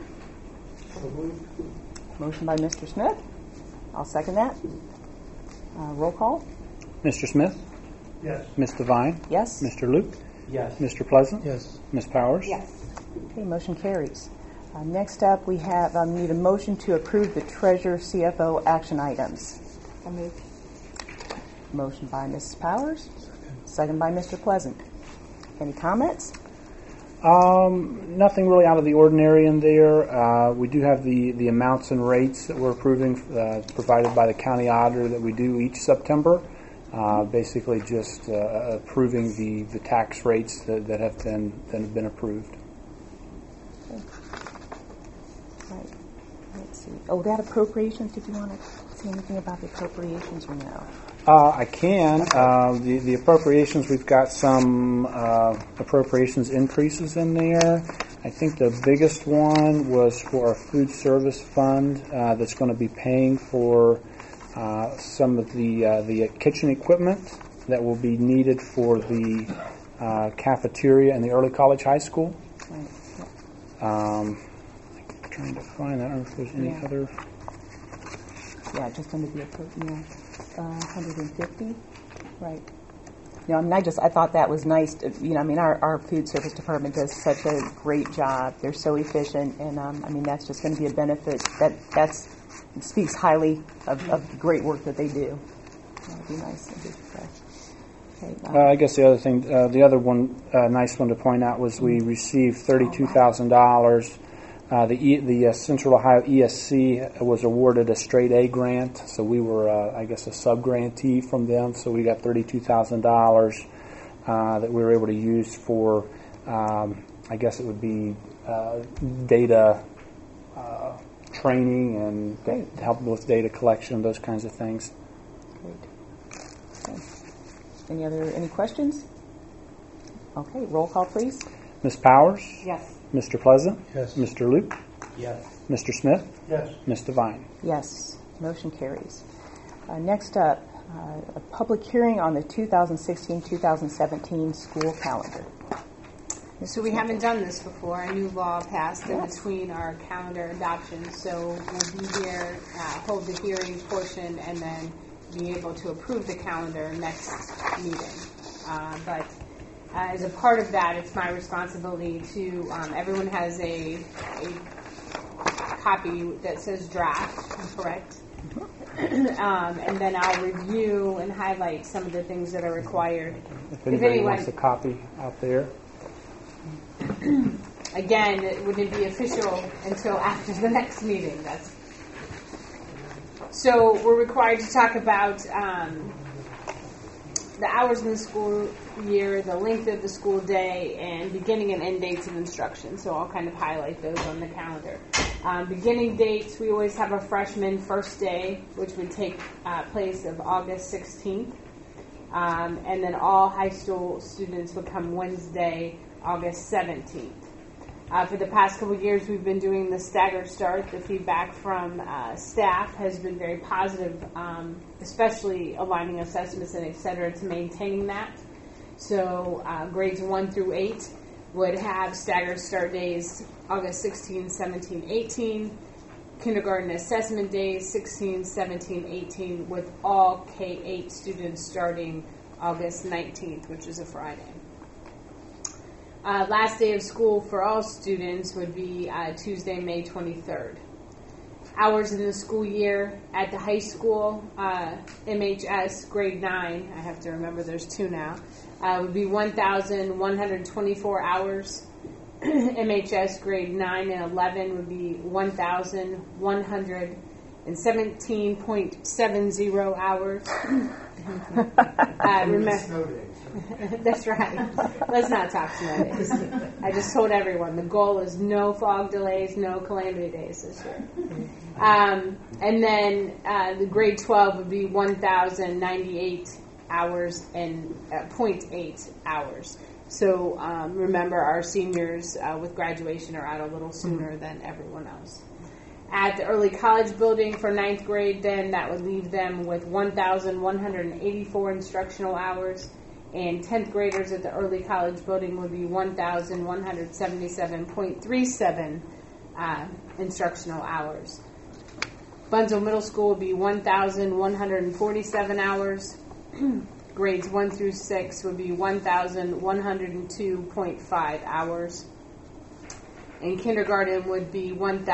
A: Motion by Mr. Smith. I'll second that. Roll call.
P: Mr. Smith?
N: Yes.
P: Ms. Devine?
A: Yes.
P: Mr. Luke?
M: Yes.
P: Mr. Pleasant?
C: Yes.
P: Ms. Powers?
L: Yes.
A: Okay, motion carries. Next up, we have need a motion to approve the treasurer CFO action items.
L: So moved.
A: Motion by Mrs. Powers, second by Mr. Pleasant. Any comments?
P: Nothing really out of the ordinary in there. We do have the amounts and rates that we're approving provided by the county auditor that we do each September. Basically just approving the tax rates that have been approved.
A: Okay. Right. Let's see. Oh, that appropriations, did you want to say anything about the appropriations or no?
P: I can. The appropriations, we've got some appropriations increases in there. I think the biggest one was for our food service fund that's going to be paying for some of the kitchen equipment that will be needed for the cafeteria in the early college high school. I'm trying to find that. I don't know if there's any other.
A: Yeah, just under the 150, right? You know, I mean, I thought that was nice. Our food service department does such a great job. They're so efficient, and that's just going to be a benefit. It speaks highly of the great work that they do. That'd be nice. Okay,
P: I guess the other thing, the other one, nice one to point out was we received $32,000. The Central Ohio ESC was awarded a straight A grant, so we were, a sub-grantee from them, so we got $32,000 that we were able to use for, it would be data training and help with data collection, those kinds of things.
A: Great. Okay. Any questions? Okay, roll call, please.
P: Ms. Powers?
L: Yes.
P: Mr. Pleasant?
C: Yes.
P: Mr. Luke?
M: Yes.
P: Mr. Smith?
N: Yes.
P: Ms. Devine?
A: Yes. Motion carries. Next up, a public hearing on the 2016-2017 school calendar.
F: So we haven't done this before. A new law passed in between our calendar adoption. So we'll be here, hold the hearing portion, and then be able to approve the calendar next meeting. But as a part of that, it's my responsibility to, everyone has a copy that says draft, correct? And then I'll review and highlight some of the things that are required.
P: If anybody wants a copy out there.
F: Again, it wouldn't be official until after the next meeting. So we're required to talk about the hours in the school year, the length of the school day, and beginning and end dates of instruction. So I'll kind of highlight those on the calendar. Beginning dates, we always have a freshman first day, which would take place of August 16th. And then all high school students would come Wednesday, August 17th. For the past couple of years, we've been doing the staggered start. The feedback from staff has been very positive, especially aligning assessments and et cetera to maintaining that. So grades 1 through 8 would have staggered start days August 16, 17, 18. Kindergarten assessment days 16, 17, 18, with all K-8 students starting August 19th, which is a Friday. Last day of school for all students would be Tuesday, May 23rd. Hours in the school year at the high school, MHS grade 9, I have to remember there's 2 now, would be 1,124 hours. MHS grade 9 and 11 would be 1,117.70 hours. That's right. Let's not talk snow days. I just told everyone the goal is no fog delays, no calamity days this year. And then the grade 12 would be 1,098 hours and 0.8 hours. So remember, our seniors with graduation are out a little sooner than everyone else. At the early college building for 9th grade, then that would leave them with 1,184 instructional hours, and 10th graders at the early college building would be 1,177.37 instructional hours. Bunzell Middle School would be 1,147 hours. Grades 1 through 6 would be 1,102.5 hours. And kindergarten would be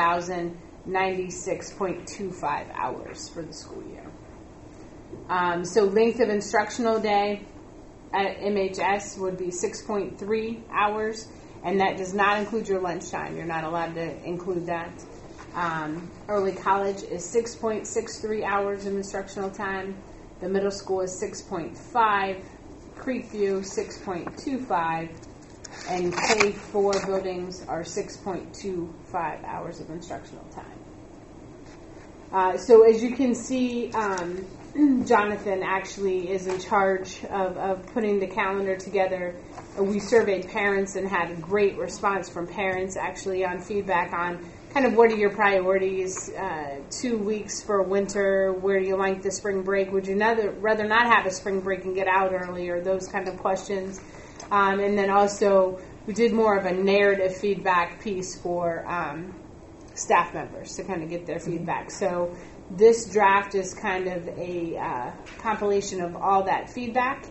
F: 1,096.25 hours for the school year. So length of instructional day at MHS would be 6.3 hours, and that does not include your lunchtime. You're not allowed to include that. Early college is 6.63 hours of instructional time. The middle school is 6.5, Creekview 6.25, and K4 buildings are 6.25 hours of instructional time. So as you can see, Jonathan actually is in charge of putting the calendar together. We surveyed parents and had a great response from parents actually on feedback on kind of what are your priorities, 2 weeks for winter, where do you like the spring break, would you rather not have a spring break and get out earlier, those kind of questions. And then also we did more of a narrative feedback piece for staff members to kind of get their feedback. So this draft is kind of a compilation of all that feedback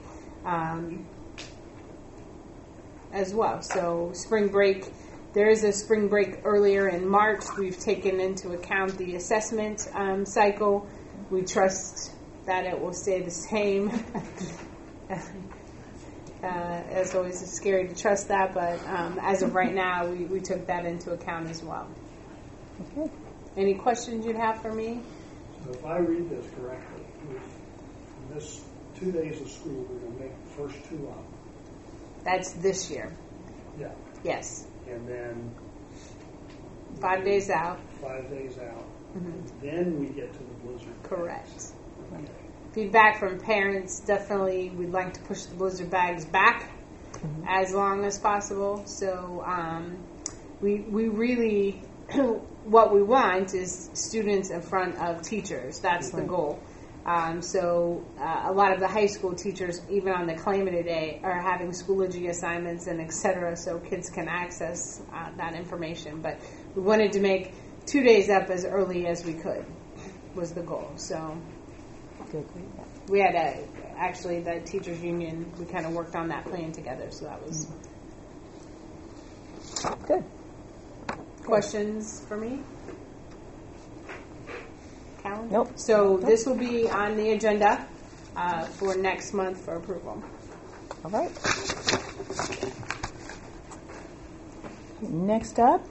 F: as well. So spring break, there is a spring break earlier in March. We've taken into account the assessment cycle. We trust that it will stay the same. As always, it's scary to trust that, but as of right now, we took that into account as well. Okay. Any questions you'd have for me?
N: So if I read this correctly, with this 2 days of school, we're going to make the first 2 up.
F: That's this year.
N: Yeah.
F: Yes.
N: And then
F: 5 days out.
N: 5 days out.
F: Mm-hmm.
N: And then we get to the blizzard.
F: Correct.
N: Okay.
F: Feedback from parents, definitely we'd like to push the blizzard bags back as long as possible. So we really, what we want is students in front of teachers. That's the goal. So a lot of the high school teachers, even on the Calamity Day, are having Schoology assignments and et cetera, so kids can access that information. But we wanted to make 2 days up as early as we could, was the goal. So we had actually the teachers union, we kind of worked on that plan together, so that was good. Questions for me? Calendar?
A: Nope.
F: So this will be on the agenda for next month for approval.
A: All right. Next up,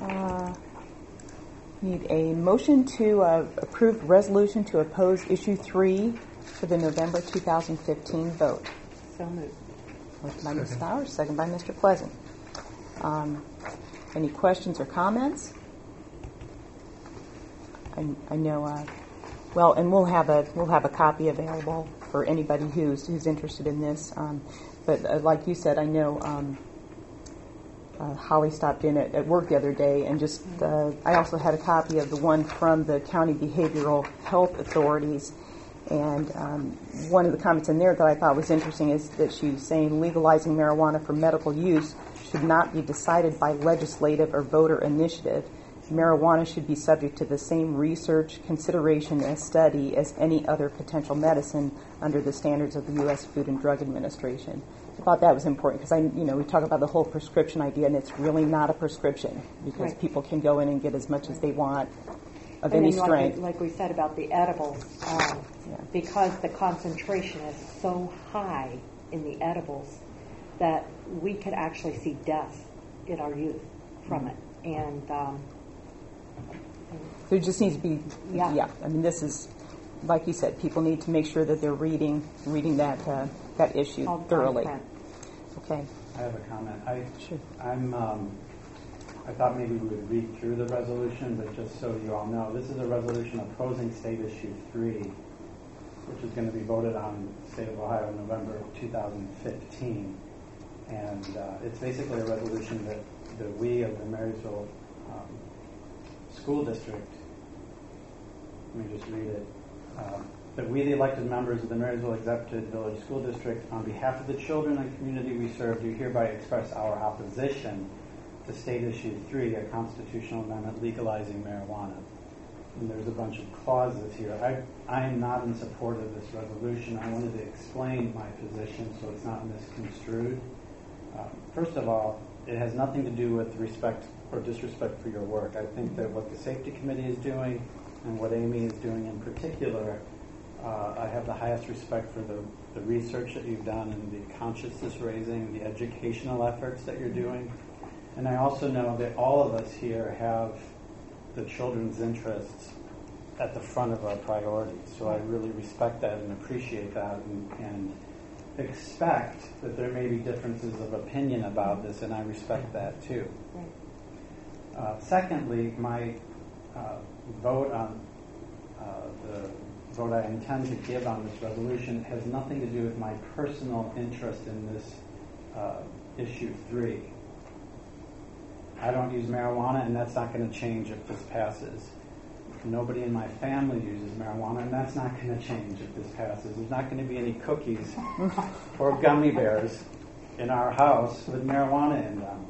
A: need a motion to approve resolution to oppose issue 3 for the November 2015 vote.
L: So moved.
A: Motion by Ms. Bowers, second by Mr. Pleasant. Any questions or comments? I know. Well, and we'll have a copy available for anybody who's interested in this. But like you said, I know Holly stopped in at work the other day, and just I also had a copy of the one from the County Behavioral Health Authorities. And one of the comments in there that I thought was interesting is that she's saying legalizing marijuana for medical use should not be decided by legislative or voter initiative. Marijuana should be subject to the same research, consideration, and study as any other potential medicine under the standards of the U.S. Food and Drug Administration. I thought that was important because we talk about the whole prescription idea, and it's really not a prescription because people can go in and get as much as they want of any strength.
L: Like we said about the edibles, because the concentration is so high in the edibles that we could actually see death in our youth from it. And
A: there just needs to be, I mean, this is, like you said, people need to make sure that they're reading that issue thoroughly. Okay.
M: I have a comment. I thought maybe we would read through the resolution, but just so you all know, this is a resolution opposing State Issue 3, which is going to be voted on in the state of Ohio in November of 2015. And it's basically a resolution that we of the Marysville School District, let me just read it, that we, the elected members of the Marysville Executive Village School District, on behalf of the children and community we serve, do hereby express our opposition to State Issue 3, a constitutional amendment legalizing marijuana. And there's a bunch of clauses here. I am not in support of this resolution. I wanted to explain my position so it's not misconstrued. First of all, it has nothing to do with respect or disrespect for your work. I think that what the Safety Committee is doing and what Amy is doing in particular, I have the highest respect for the research that you've done and the consciousness raising, the educational efforts that you're doing. And I also know that all of us here have the children's interests at the front of our priorities. So I really respect that and appreciate that and expect that there may be differences of opinion about this, and I respect that too. Secondly, my vote on the vote I intend to give on this resolution has nothing to do with my personal interest in this issue 3. I don't use marijuana, and that's not going to change if this passes. Nobody in my family uses marijuana, and that's not going to change if this passes. There's not going to be any cookies or gummy bears in our house with marijuana in them.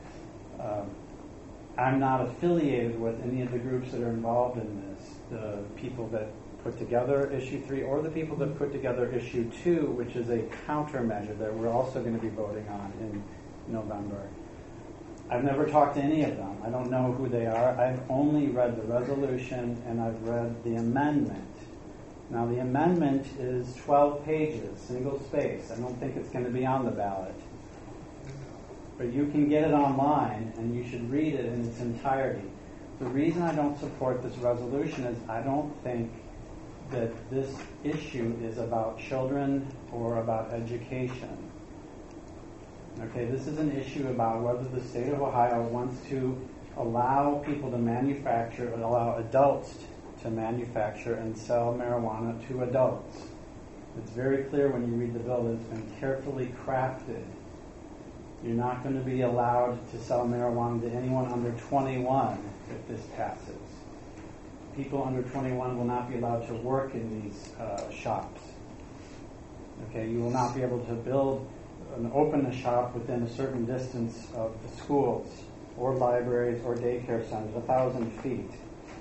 M: I'm not affiliated with any of the groups that are involved in this, the people that put together Issue 3 or the people that put together Issue 2, which is a countermeasure that we're also going to be voting on in November. I've never talked to any of them. I don't know who they are. I've only read the resolution and I've read the amendment. Now, the amendment is 12 pages, single space. I don't think it's going to be on the ballot. But you can get it online and you should read it in its entirety. The reason I don't support this resolution is I don't think that this issue is about children or about education. Okay, this is an issue about whether the state of Ohio wants to allow people to manufacture, or allow adults to manufacture and sell marijuana to adults. It's very clear when you read the bill that it's been carefully crafted. You're not going to be allowed to sell marijuana to anyone under 21 if this passes. People under 21 will not be allowed to work in these shops. Okay, you will not be able to open a shop within a certain distance of the schools or libraries or daycare centers, 1,000 feet.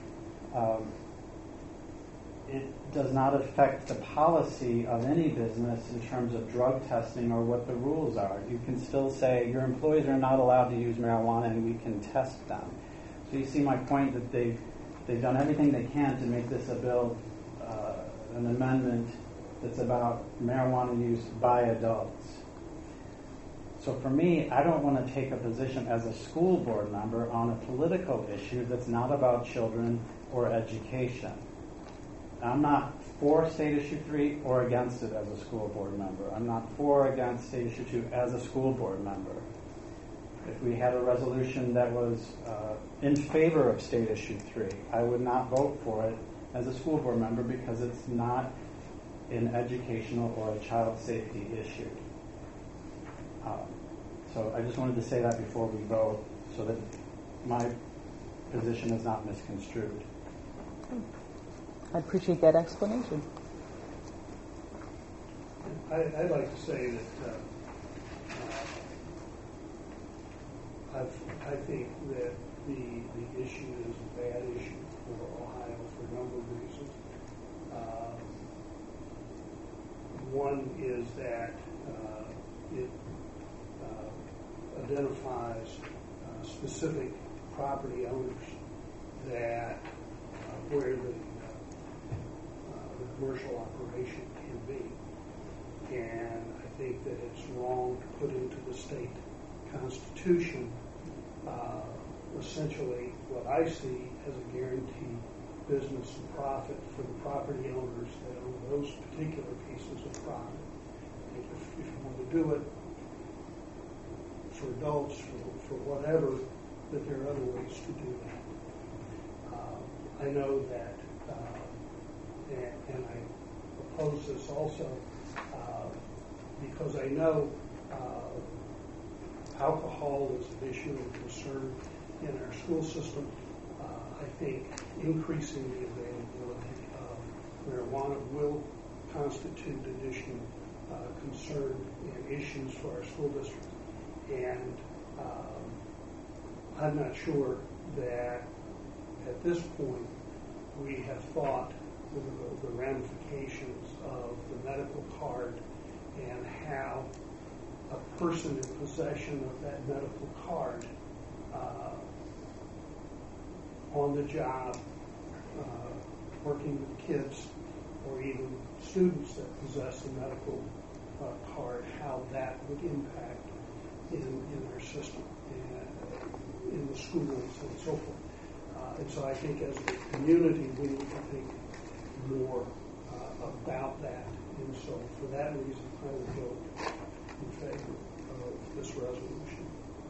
M: It does not affect the policy of any business in terms of drug testing or what the rules are. You can still say your employees are not allowed to use marijuana and we can test them. So you see my point that they've done everything they can to make this a bill, an amendment that's about marijuana use by adults. So for me, I don't want to take a position as a school board member on a political issue that's not about children or education. I'm not for State Issue 3 or against it as a school board member. I'm not for or against State Issue 2 as a school board member. If we had a resolution that was in favor of State Issue 3, I would not vote for it as a school board member because it's not an educational or a child safety issue. So I just wanted to say that before we vote so that my position is not misconstrued.
A: I appreciate that explanation.
N: I'd like to say that I think that the issue is a bad issue for Ohio for a number of reasons. One is that it identifies specific property owners that where the commercial operation can be. And I think that it's wrong to put into the state constitution essentially what I see as a guaranteed business and profit for the property owners that own those particular pieces of property. If you want to do it for adults, for whatever, that there are other ways to do that. I know that, and I oppose this also because I know alcohol is an issue and concern in our school system. I think increasing the availability of marijuana will constitute additional concern and issues for our school district. And I'm not sure that at this point we have thought the ramifications of the medical card and how a person in possession of that medical card on the job, working with kids, or even students that possess a medical card, how that would impact in our system, and in the schools and so forth. And so I think as a community we need to think more about that. And so for that reason I would vote in favor of this resolution.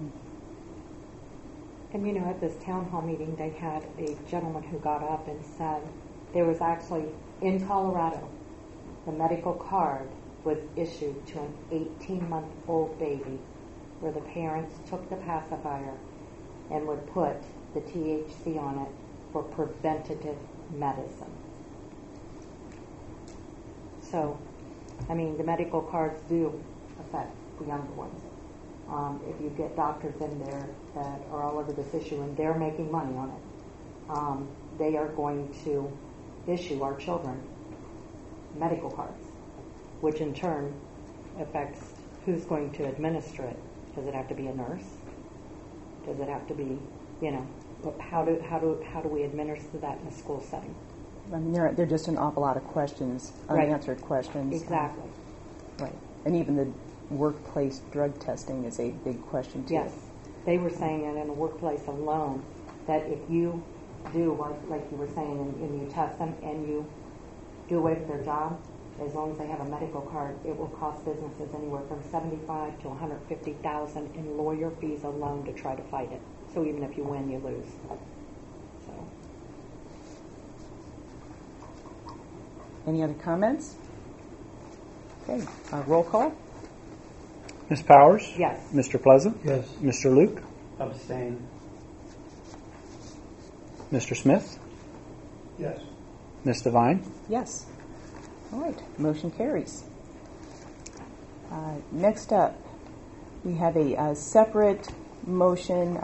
L: And you know, at this town hall meeting, they had a gentleman who got up and said there was actually, in Colorado, the medical card was issued to an 18-month-old baby where the parents took the pacifier and would put the THC on it for preventative medicine. So, I mean, the medical cards do affect the younger ones. If you get doctors in there that are all over this issue and they're making money on it, they are going to issue our children medical cards, which in turn affects who's going to administer it. Does it have to be a nurse? Does it have to be, you know, how do we administer that in a school setting?
A: I mean, there are just an awful lot of questions, unanswered questions.
L: Exactly.
A: Right. And even the workplace drug testing is a big question, too.
L: Yes. They were saying that in the workplace alone, that if you do, like you were saying, and you test them and you do away with their job, as long as they have a medical card, it will cost businesses anywhere from $75,000 to $150,000 in lawyer fees alone to try to fight it. So even if you win, you lose. So.
A: Any other comments? Okay. Roll call.
P: Ms. Powers?
L: Yes.
P: Mr. Pleasant?
C: Yes.
P: Mr. Luke?
M: Abstain.
P: Mr. Smith?
N: Yes.
P: Ms. Devine?
A: Yes. All right. Motion carries. Next up, we have a separate motion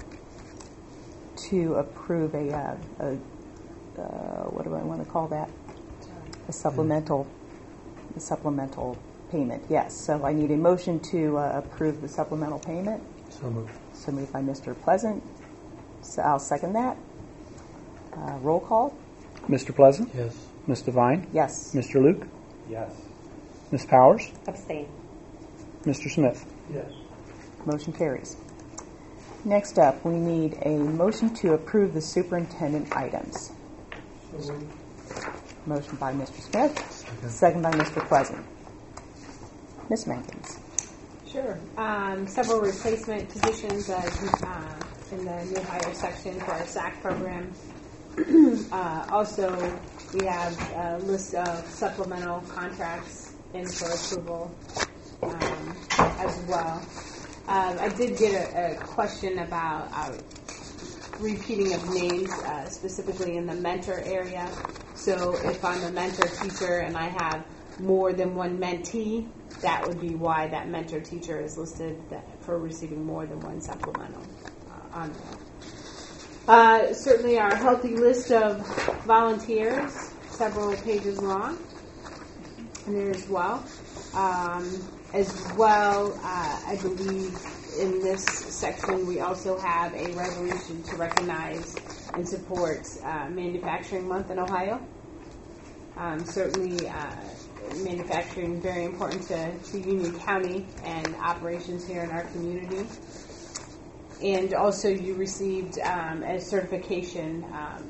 A: to approve a what do I want to call that? A supplemental payment. Yes. So I need a motion to approve the supplemental payment.
C: So moved.
A: So moved by Mr. Pleasant. So I'll second that. Roll call.
P: Mr. Pleasant?
C: Yes.
P: Ms. Devine?
A: Yes.
P: Mr. Luke?
M: Yes.
P: Ms. Powers?
L: Abstain.
P: Mr. Smith?
N: Yes.
A: Motion carries. Next up, we need a motion to approve the superintendent items.
N: So moved.
A: Motion by Mr. Smith, second by Mr. Pleasant. Ms. Mankins.
F: Sure. Several replacement positions in the new hire section for our SAC program. Also, we have a list of supplemental contracts in for approval as well. I did get a question about repeating of names, specifically in the mentor area. So if I'm a mentor teacher and I have more than one mentee, that would be why that mentor teacher is listed for receiving more than one supplemental on there. Certainly our healthy list of volunteers, several pages long, in there as well. I believe in this section we also have a resolution to recognize and support Manufacturing Month in Ohio. Certainly manufacturing very important to Union County and operations here in our community. And also you received a certification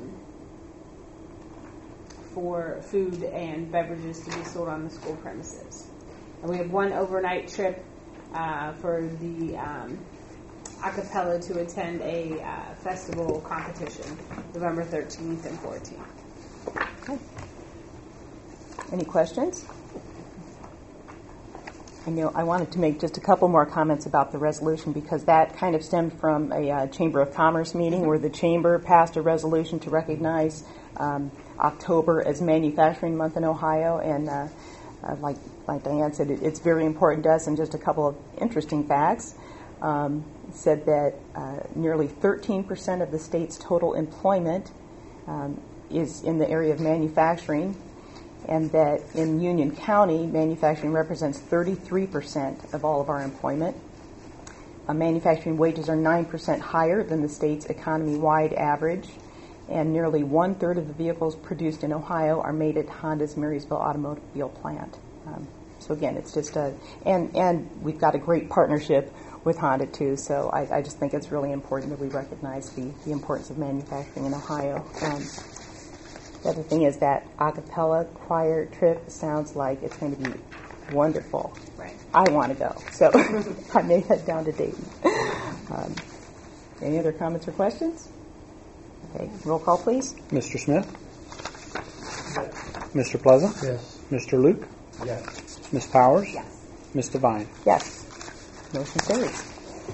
F: for food and beverages to be sold on the school premises. And we have one overnight trip for the acapella to attend a festival competition, November 13th and 14th.
A: Okay. Any questions? I know I wanted to make just a couple more comments about the resolution because that kind of stemmed from a Chamber of Commerce meeting where the Chamber passed a resolution to recognize October as Manufacturing Month in Ohio. And like Diane said, it's very important to us. And just a couple of interesting facts. Said that nearly 13% of the state's total employment is in the area of manufacturing, and that in Union County, manufacturing represents 33% of all of our employment. Manufacturing wages are 9% higher than the state's economy-wide average, and nearly 1/3 of the vehicles produced in Ohio are made at Honda's Marysville Automobile Plant. So again, it's just and we've got a great partnership with Honda too, so I just think it's really important that we recognize the importance of manufacturing in Ohio. The other thing is that a cappella choir trip sounds like it's going to be wonderful.
F: Right.
A: I want to go, so I may head down to Dayton. Any other comments or questions? Okay, roll call, please.
P: Mr. Smith? Yes. Mr. Pleasant?
C: Yes.
P: Mr. Luke?
C: Yes.
P: Ms. Powers?
L: Yes.
P: Ms. Devine?
A: Yes. Motion carries.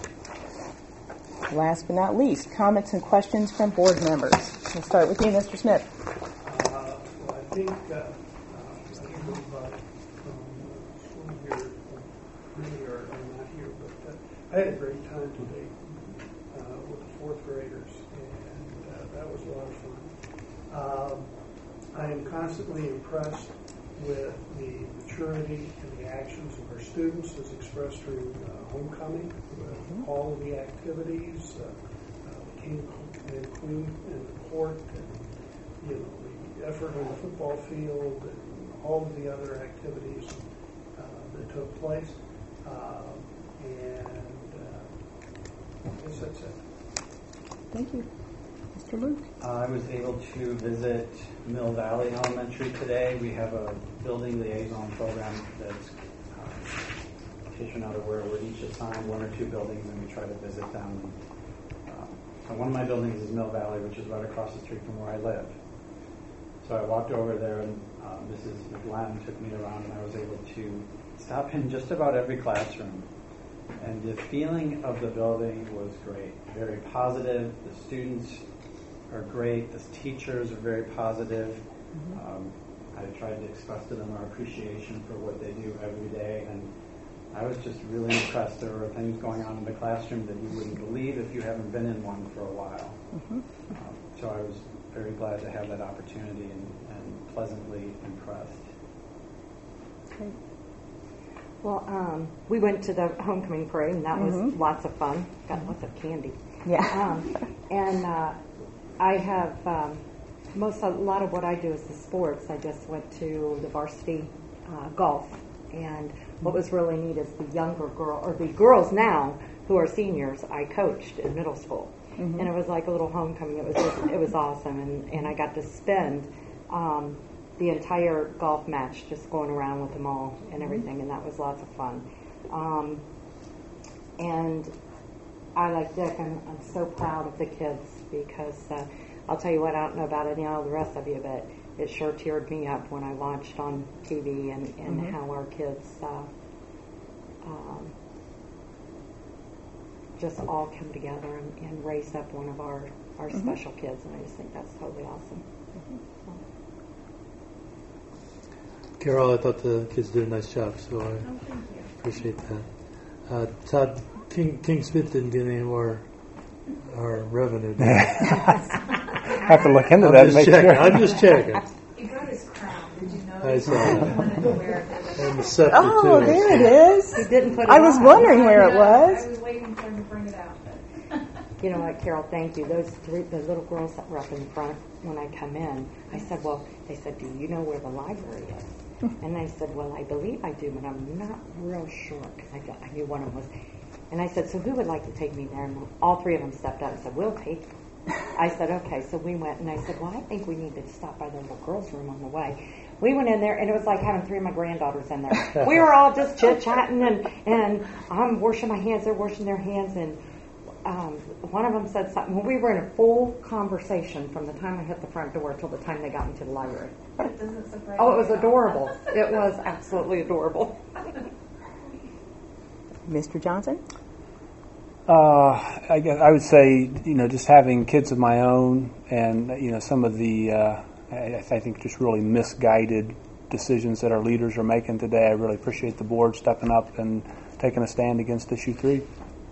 A: Last but not least, comments and questions from board members. We'll start with you, Mr. Smith.
N: Well, I think everybody from school here really are not here, but I had a great time today with the fourth graders, and that was a lot of fun. I am constantly impressed with the maturity and the actions of our students as expressed through homecoming, with all of the activities, the king and queen in the court, and the effort on the football field, and all of the other activities that took place. And I guess that's it.
A: Thank you. Mr. Luke?
M: I was able to visit Mill Valley Elementary today. We have a building liaison program that's, in case you're not aware, we're each assigned one or two buildings and we try to visit them. So one of my buildings is Mill Valley, which is right across the street from where I live. So I walked over there and Mrs. McGlenn took me around and I was able to stop in just about every classroom. And the feeling of the building was great, very positive. The students are great. The teachers are very positive. I tried to express to them our appreciation for what they do every day, and I was just really impressed. There were things going on in the classroom that you wouldn't believe if you haven't been in one for a while. So I was very glad to have that opportunity and pleasantly impressed.
L: Great. Well, we went to the homecoming parade, and that was lots of fun. Got lots of candy.
A: Yeah.
L: And I have a lot of what I do is the sports. I just went to the varsity golf, and what was really neat is the the girls now who are seniors. I coached in middle school, and it was like a little homecoming. It was awesome, and I got to spend the entire golf match just going around with them all and everything, and that was lots of fun. And I, like Dick, I'm so proud of the kids because I'll tell you what, I don't know about any of the rest of you, but it sure teared me up when I watched on TV and how our kids just all come together and raise up one of our special kids, and I just think that's totally awesome.
C: Carol, I thought the kids did a nice job, so I appreciate that. Todd, King Smith didn't get any more our revenue.
P: Have to look into that and make sure.
C: I'm just checking.
T: He brought his crown. Did you know?
C: I saw that. And the scepter,
A: oh,
C: too.
A: there it is.
L: He didn't put it
A: I was
L: on.
A: wondering where it was.
T: I was waiting for him to bring it out.
L: You know what, Carol, thank you. The little girls that were up in front when I come in, I said, well, they said, do you know where the library is? And I said, well, I believe I do, but I'm not real sure, because I knew one of them was. And I said, so who would like to take me there? And all three of them stepped up and said, we'll take you. I said, okay. So we went, and I said, well, I think we need to stop by the little girls' room on the way. We went in there, and it was like having three of my granddaughters in there. We were all just chit-chatting, and I'm washing my hands, they're washing their hands, and one of them said something. Well, we were in a full conversation from the time I hit the front door till the time they got into the library.
T: Doesn't surprise
L: Oh, it was adorable. It was absolutely adorable.
A: Mr. Johnson?
P: I guess I would say, just having kids of my own, and some of the, I think, just really misguided decisions that our leaders are making today. I really appreciate the board stepping up and taking a stand against issue 3.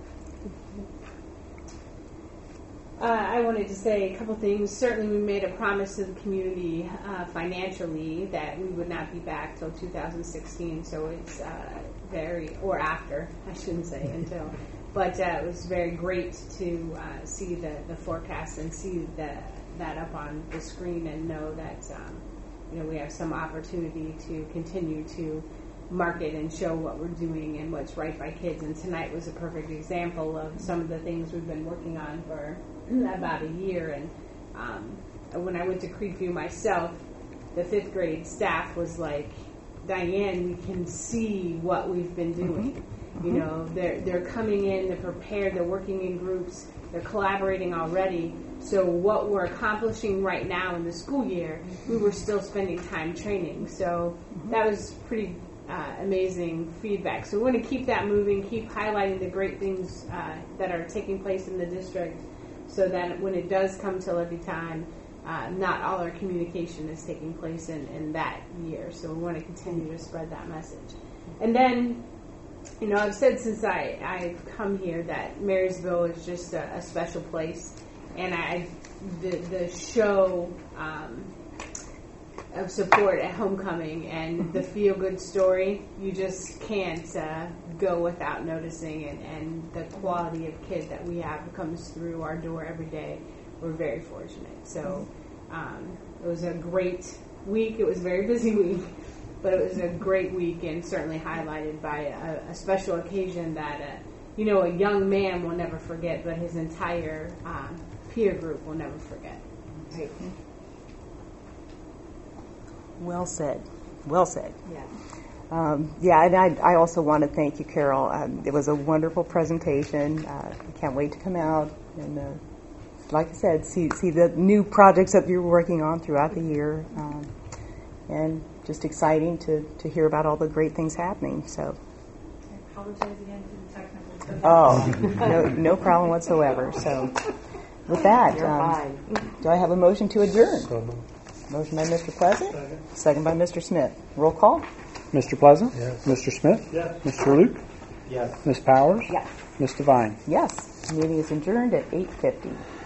F: I wanted to say a couple things. Certainly, we made a promise to the community financially that we would not be back till 2016. So it's or after, I shouldn't say until. But it was very great to see the forecast and see that up on the screen and know that we have some opportunity to continue to market and show what we're doing and what's right by kids. And tonight was a perfect example of some of the things we've been working on for about a year. And when I went to Creekview myself, the 5th grade staff was like, Diane, we can see what we've been doing. They're coming in, they're prepared, they're working in groups, they're collaborating already. So what we're accomplishing right now in the school year, we were still spending time training. So that was pretty amazing feedback. So we want to keep that moving, keep highlighting the great things that are taking place in the district, so that when it does come to levy time, not all our communication is taking place in that year. So we want to continue to spread that message. And then, I've said since I've come here that Marysville is just a special place, and the show of support at homecoming and the feel-good story, you just can't go without noticing, and the quality of kid that we have comes through our door every day. We're very fortunate. So it was a great week. It was a very busy week, but it was a great week, and certainly highlighted by a special occasion that a young man will never forget, but his entire peer group will never forget.
A: Right. Well said. Well said.
F: Yeah.
A: And I also want to thank you, Carol. It was a wonderful presentation. I can't wait to come out and, like I said, see the new projects that you're working on throughout the year, and just exciting to hear about all the great things happening. So.
T: I apologize again for the technical.
A: Oh, no problem whatsoever. So, with that, do I have a motion to adjourn? Motion by Mr. Pleasant, second by Mr. Smith. Roll call.
P: Mr. Pleasant?
C: Yes.
P: Mr. Smith?
C: Yes.
P: Mr. Luke?
M: Yes.
P: Ms. Powers?
A: Yes.
P: Ms. Devine?
A: Yes. Meeting is adjourned at 8:50.